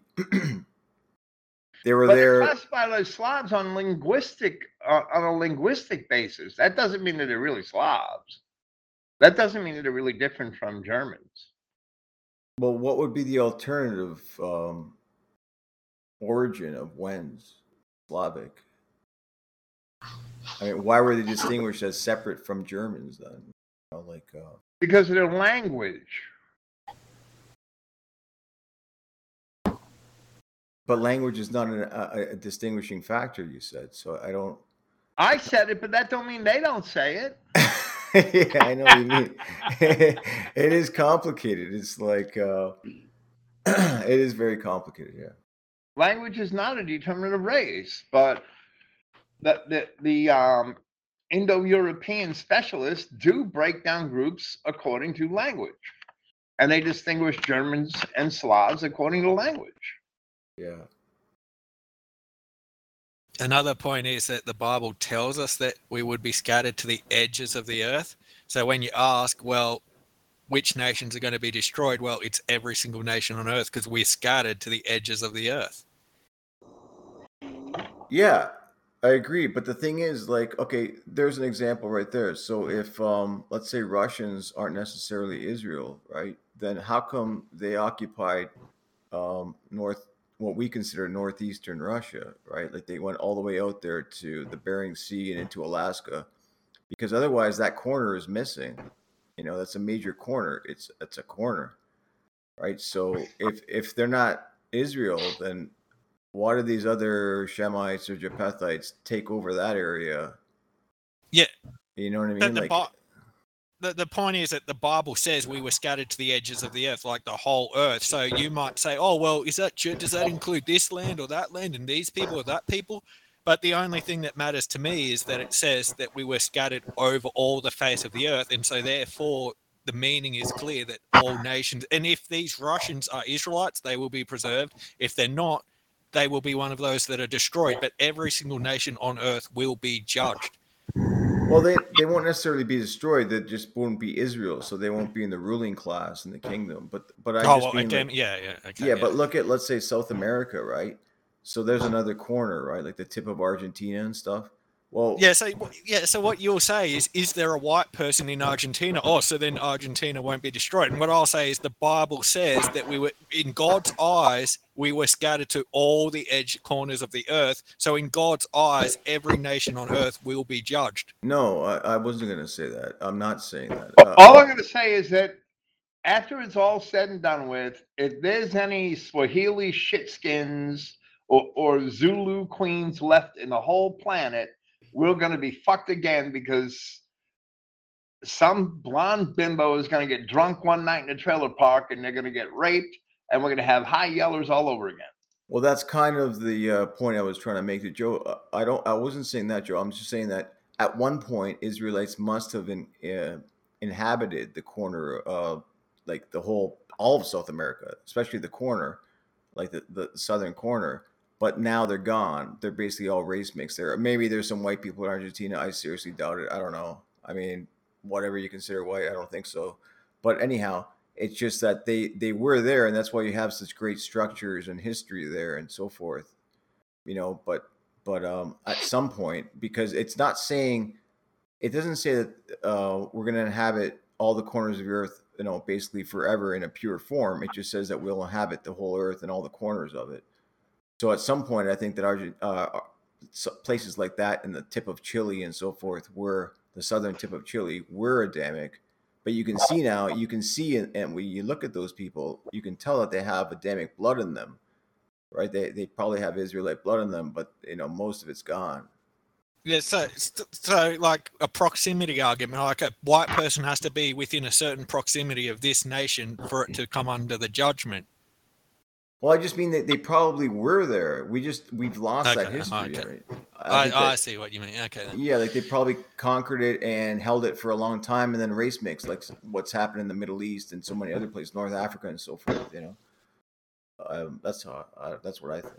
Speaker 4: they were
Speaker 1: But
Speaker 4: there.
Speaker 1: they're classified as Slavs on linguistic uh, on a linguistic basis. That doesn't mean that they're really Slavs. That doesn't mean that they're really different from Germans.
Speaker 4: Well, what would be the alternative? Um, origin of Wends, Slavic. I mean, why were they distinguished as separate from Germans then? You know, like uh,
Speaker 1: because of their language.
Speaker 4: But language is not an, a, a distinguishing factor, you said. So I don't.
Speaker 1: I said it, but that don't mean they don't say it.
Speaker 4: Yeah, I know what you mean. It is complicated. It's like uh, it is very complicated. Yeah.
Speaker 1: Language is not a determinant of race, but the the, the um, Indo-European specialists do break down groups according to language, and they distinguish Germans and Slavs according to language.
Speaker 4: Yeah.
Speaker 5: Another point is that the Bible tells us that we would be scattered to the edges of the earth. So when you ask, well, which nations are going to be destroyed? Well, it's every single nation on earth because we're scattered to the edges of the earth.
Speaker 4: Yeah, I agree. But the thing is, like, okay, there's an example right there. So if, um, let's say Russians aren't necessarily Israel, right? Then how come they occupied um, North, what we consider northeastern Russia, right? Like they went all the way out there to the Bering Sea and into Alaska, because otherwise that corner is missing. You know, that's a major corner. It's it's a corner, right? So if if they're not Israel, then why do these other Shemites or Japhethites take over that area?
Speaker 5: Yeah,
Speaker 4: you know what I mean.
Speaker 5: The, the,
Speaker 4: like,
Speaker 5: Bi- the the point is that the Bible says we were scattered to the edges of the earth, like the whole earth. So you might say, "Oh, well, is that does that include this land or that land and these people or that people?" But the only thing that matters to me is that it says that we were scattered over all the face of the earth. And so therefore, the meaning is clear that all nations, and if these Russians are Israelites, they will be preserved. If they're not, they will be one of those that are destroyed. But every single nation on earth will be judged.
Speaker 4: Well, they, they won't necessarily be destroyed. They just won't be Israel. So they won't be in the ruling class in the kingdom. But but I
Speaker 5: oh,
Speaker 4: just
Speaker 5: well,
Speaker 4: mean,
Speaker 5: okay,
Speaker 4: like,
Speaker 5: yeah, yeah, okay,
Speaker 4: yeah,
Speaker 5: yeah.
Speaker 4: but look at, let's say, South America, right? So there's another corner, right? Like the tip of Argentina and stuff. Well,
Speaker 5: yeah. So yeah. So what you'll say is, is there a white person in Argentina? Oh, so then Argentina won't be destroyed. And what I'll say is, the Bible says that we were, in God's eyes, we were scattered to all the edge corners of the earth. So in God's eyes, every nation on earth will be judged.
Speaker 4: No, I, I wasn't going to say that. I'm not saying that. Uh,
Speaker 1: All I'm going to say is that after it's all said and done with, if there's any Swahili shitskins or, or Zulu queens left in the whole planet, we're going to be fucked again, because some blonde bimbo is going to get drunk one night in a trailer park and they're going to get raped, and we're going to have high yellers all over again.
Speaker 4: Well, that's kind of the uh, point I was trying to make to Joe. I don't. I wasn't saying that, Joe. I'm just saying that at one point, Israelites must have been, uh, inhabited the corner of, like, the whole, all of South America, especially the corner, like the, the southern corner. But now they're gone. They're basically all race mixed there. Maybe there's some white people in Argentina. I seriously doubt it. I don't know. I mean, whatever you consider white, I don't think so. But anyhow, it's just that they, they were there, and that's why you have such great structures and history there and so forth. You know, but but um, at some point, because it's not saying, it doesn't say that uh, we're going to inhabit all the corners of the earth, you know, basically forever in a pure form. It just says that we'll inhabit the whole earth and all the corners of it. So at some point, I think that our, uh, places like that in the tip of Chile and so forth, were the southern tip of Chile, were Adamic. But you can see now, you can see, and, and when you look at those people, you can tell that they have Adamic blood in them, right? They they probably have Israelite blood in them, but you know, most of it's gone.
Speaker 5: Yeah, so so like a proximity argument, like a white person has to be within a certain proximity of this nation for it to come under the judgment.
Speaker 4: Well, I just mean that they probably were there. We just we've lost
Speaker 5: Okay,
Speaker 4: that history.
Speaker 5: okay.
Speaker 4: Right?
Speaker 5: I,
Speaker 4: think
Speaker 5: I
Speaker 4: that-
Speaker 5: see what you mean. Okay. Then.
Speaker 4: Yeah, like they probably conquered it and held it for a long time, and then race mixed, like what's happened in the Middle East and so many other places, North Africa and so forth. You know, um, that's how uh, that's what I think.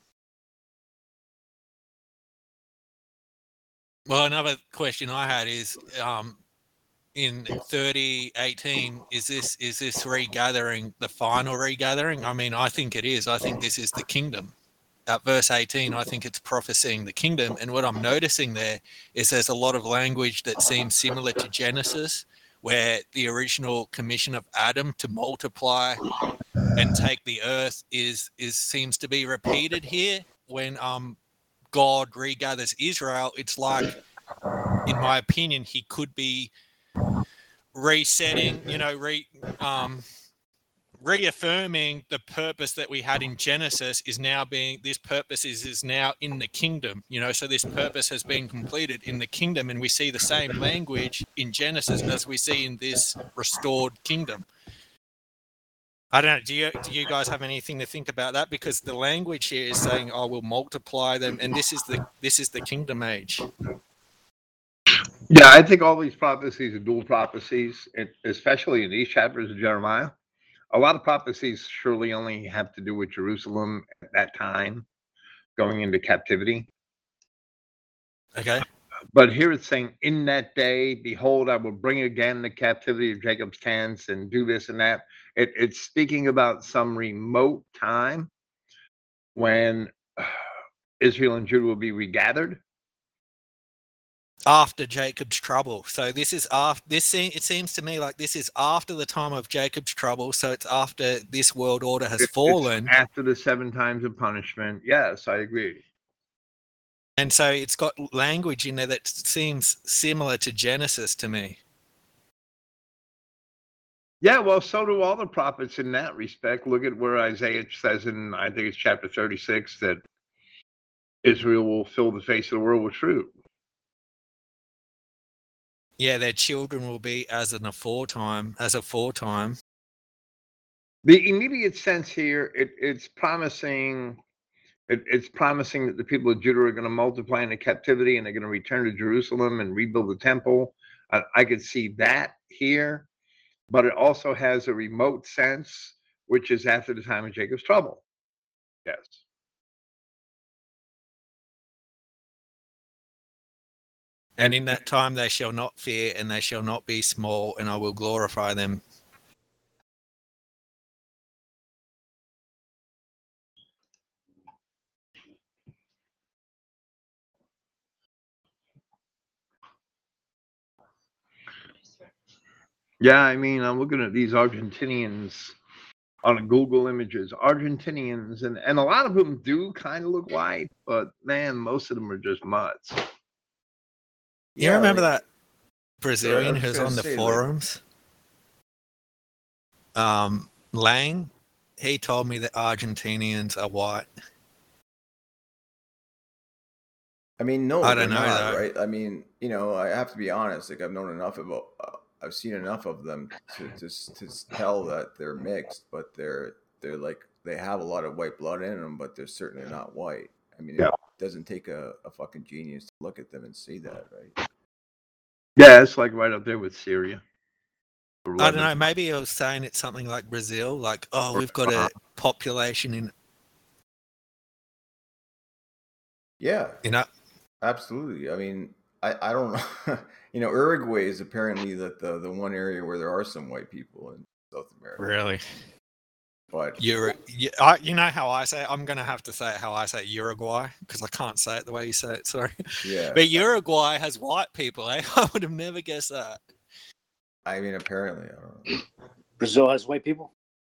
Speaker 5: Well, another question I had is, um, in thirty eighteen, is this is this regathering the final regathering? I mean, I think it is. I think this is the kingdom. At verse eighteen, I think it's prophesying the kingdom. And what I'm noticing there is there's a lot of language that seems similar to Genesis, where the original commission of Adam to multiply and take the earth is is seems to be repeated here when um God regathers Israel. It's like, in my opinion, he could be resetting, you know, re um reaffirming the purpose that we had in Genesis is now being, this purpose is, is now in the kingdom, you know, so this purpose has been completed in the kingdom, and we see the same language in Genesis as we see in this restored kingdom. I don't know, do you, do you guys have anything to think about that? Because the language here is saying, oh, we'll multiply them, and this is the, this is the kingdom age.
Speaker 1: Yeah, I think all these prophecies are dual prophecies, especially in these chapters of Jeremiah. A lot of prophecies surely only have to do with Jerusalem at that time, going into captivity.
Speaker 5: Okay.
Speaker 1: But here it's saying, in that day, behold, I will bring again the captivity of Jacob's tents and do this and that. It, it's speaking about some remote time when Israel and Judah will be regathered.
Speaker 5: After Jacob's trouble. So this is after this se- it seems to me like this is after the time of Jacob's trouble, so it's after this world order has
Speaker 1: It-
Speaker 5: fallen.
Speaker 1: It's after the seven times of punishment. Yes, I agree.
Speaker 5: And so it's got language in there that seems similar to Genesis to me.
Speaker 1: Yeah, well, so do all the prophets in that respect. Look at where Isaiah says in, I think it's chapter thirty-six, that Israel will fill the face of the world with fruit.
Speaker 5: Yeah, their children will be as an aforetime, as aforetime.
Speaker 1: The immediate sense here, it, it's promising, it, it's promising that the people of Judah are going to multiply into captivity and they're going to return to Jerusalem and rebuild the temple. I, I could see that here, but it also has a remote sense, which is after the time of Jacob's trouble. Yes.
Speaker 5: And in that time they shall not fear, and they shall not be small, and I will glorify them.
Speaker 1: Yeah, I mean, I'm looking at these Argentinians on Google Images. Argentinians, and, and a lot of them do kind of look white, but man, most of them are just mutts.
Speaker 5: You
Speaker 4: Yeah,
Speaker 5: remember
Speaker 4: like-
Speaker 5: that Brazilian
Speaker 4: was
Speaker 5: who's
Speaker 4: gonna
Speaker 5: on the
Speaker 4: say, like-
Speaker 5: forums? Um, Lang, he told me that Argentinians are white.
Speaker 4: I mean, no,
Speaker 5: I
Speaker 4: they're
Speaker 5: don't know,
Speaker 4: not,
Speaker 5: though.
Speaker 4: right? I mean, you know, I have to be honest. Like, I've known enough about, uh, I've seen enough of them to to to tell that they're mixed, but they're they're like they have a lot of white blood in them, but they're certainly not white. I mean,
Speaker 1: Yeah.
Speaker 4: it doesn't take a, a fucking genius to look at them and see that, right?
Speaker 1: Yeah, it's like right up there with Syria. or
Speaker 5: I don't know,
Speaker 1: Lebanon.
Speaker 5: maybe he was saying it's something like Brazil, like, oh, we've got a population in,
Speaker 4: Yeah,
Speaker 5: you know,
Speaker 4: absolutely. I mean, I, I don't know. You know, Uruguay is apparently the, the the one area where there are some white people in South America.
Speaker 5: really.
Speaker 4: But
Speaker 5: Uri- you, I, you know how I say it? I'm going to have to say it how I say Uruguay, because I can't say it the way you say it, sorry.
Speaker 4: yeah,
Speaker 5: But Uruguay has white people, eh? I would have never guessed that.
Speaker 4: I mean, apparently, I don't know.
Speaker 6: Brazil has white people.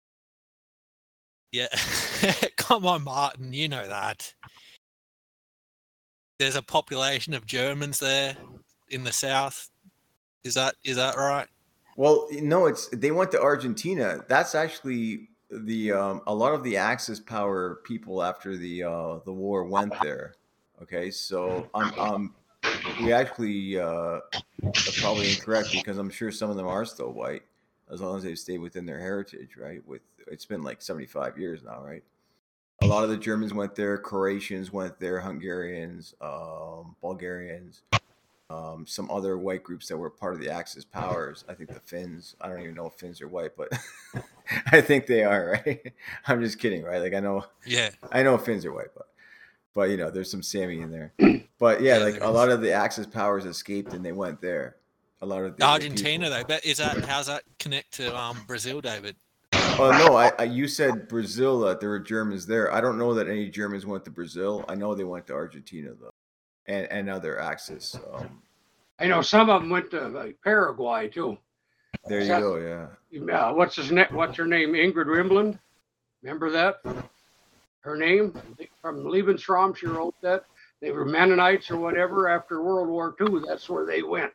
Speaker 5: Yeah. Come on, Martin, you know that. There's a population of Germans there in the south. Is that is that right?
Speaker 4: Well, no, it's they went to Argentina. That's actually the um, a lot of the Axis power people after the uh, the war went there. Okay, so um, um we actually uh, are probably incorrect because I'm sure some of them are still white as long as they stay within their heritage, right? With it's been like seventy-five years now, right? A lot of the Germans went there, Croatians went there, Hungarians, um, Bulgarians. Um, some other white groups that were part of the Axis powers. I think the Finns. I don't even know if Finns are white, but I think they are. Right? I'm just kidding, right? Like I know,
Speaker 5: Yeah.
Speaker 4: I know Finns are white, but but you know, there's some Sami in there. But yeah,
Speaker 5: Yeah,
Speaker 4: like
Speaker 5: there
Speaker 4: a
Speaker 5: is.
Speaker 4: lot of the Axis powers escaped and they went there. A lot of the, the
Speaker 5: Argentina,
Speaker 4: people.
Speaker 5: though, but is that how's that connect to um Brazil, David?
Speaker 4: Oh no, I, I you said Brazil that there were Germans there. I don't know that any Germans went to Brazil. I know they went to Argentina though, and and other Axis. Um,
Speaker 2: I know some of them went to like Paraguay too.
Speaker 4: There you
Speaker 2: That-
Speaker 4: go. Yeah.
Speaker 2: Uh, what's his name? What's her name? Ingrid Rimland. Remember that? Her name from Lebensraum. She wrote that. They were Mennonites or whatever after World War Two. That's where they went.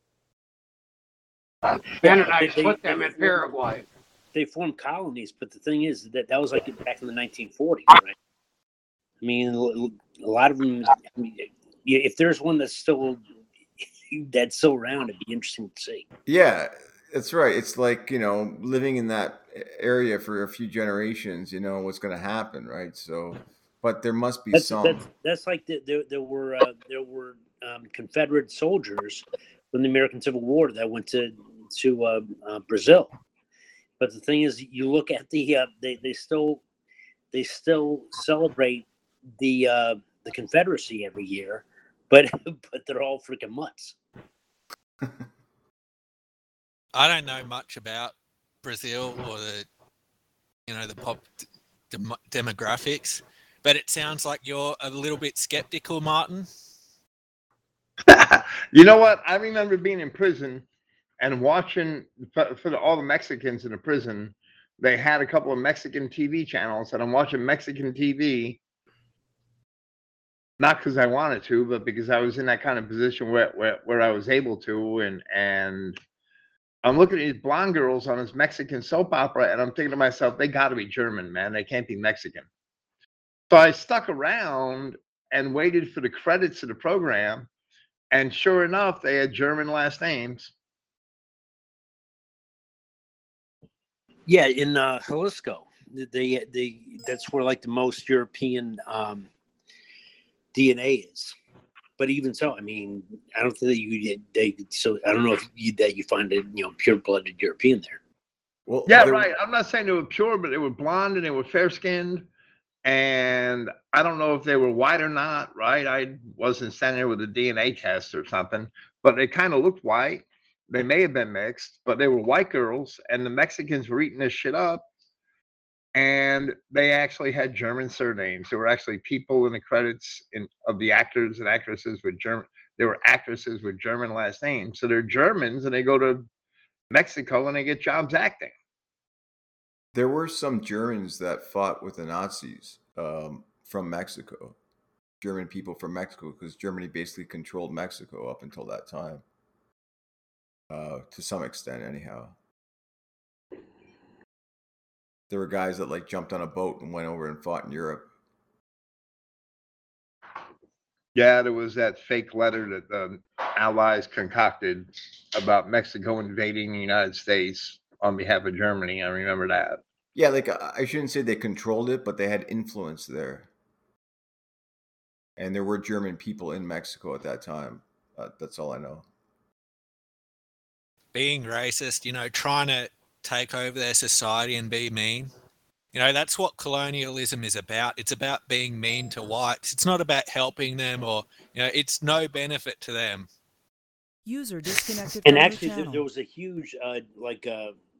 Speaker 2: Uh, Mennonites
Speaker 6: they-
Speaker 2: put
Speaker 6: they-
Speaker 2: them in Paraguay.
Speaker 6: They formed colonies, but the thing is that that was like back in the nineteen forties, right? I mean, a lot of them. I mean, if there's one that's still that's still around, it'd be interesting to see.
Speaker 4: Yeah, that's right. It's like, you know, living in that area for a few generations, you know what's going to happen, right? So, but there must be
Speaker 6: That's
Speaker 4: some.
Speaker 6: that's, that's like the, there there were uh, there were um, Confederate soldiers from the American Civil War that went to to uh, uh, Brazil. But the thing is, you look at the uh, they they still they still celebrate the uh, the Confederacy every year, but but they're all freaking mutts.
Speaker 5: I don't know much about Brazil or the, you know, the pop dem- demographics, but it sounds like you're a little bit skeptical, Martin.
Speaker 1: You know what? I remember being in prison and watching for, for the, all the Mexicans in the prison. They had a couple of Mexican T V channels, and I'm watching Mexican T V, not because I wanted to, but because I was in that kind of position where, where, where I was able to. And, and I'm looking at these blonde girls on this Mexican soap opera, and I'm thinking to myself, they got to be German, man. They can't be Mexican. So I stuck around and waited for the credits of the program. And sure enough, they had German last names.
Speaker 6: Yeah, in uh, Jalisco, they they that's where like the most European um, D N A is. But even so, I mean, I don't think that you they so I don't know if you that you find it, you know, pure-blooded European there.
Speaker 4: Well,
Speaker 1: Yeah,
Speaker 4: there-
Speaker 1: right. I'm not saying they were pure, but they were blonde and they were fair-skinned. And I don't know if they were white or not, right? I wasn't standing there with a D N A test or something, but they kind of looked white. They may have been mixed, but they were white girls, and the Mexicans were eating this shit up. And they actually had German surnames. There were actually people in the credits in, of the actors and actresses with German. There were actresses with German last names. So they're Germans, and they go to Mexico and they get jobs acting.
Speaker 4: There were some Germans that fought with the Nazis um, from Mexico. German people from Mexico, because Germany basically controlled Mexico up until that time. Uh, to some extent, anyhow. There were guys that like jumped on a boat and went over and fought in Europe.
Speaker 1: Yeah, there was that fake letter that the Allies concocted about Mexico invading the United States on behalf of Germany. I remember that.
Speaker 4: Yeah, like I shouldn't say they controlled it, but they had influence there. And there were German people in Mexico at that time. Uh, that's all I know.
Speaker 5: Being racist, you know, trying to take over their society and be mean. You know, that's what colonialism is about. It's about being mean to whites. It's not about helping them or, you know, it's no benefit to them.
Speaker 3: User disconnected
Speaker 6: And
Speaker 3: from
Speaker 6: actually,
Speaker 3: your
Speaker 6: there,
Speaker 3: channel.
Speaker 6: there was a huge, uh, like, uh,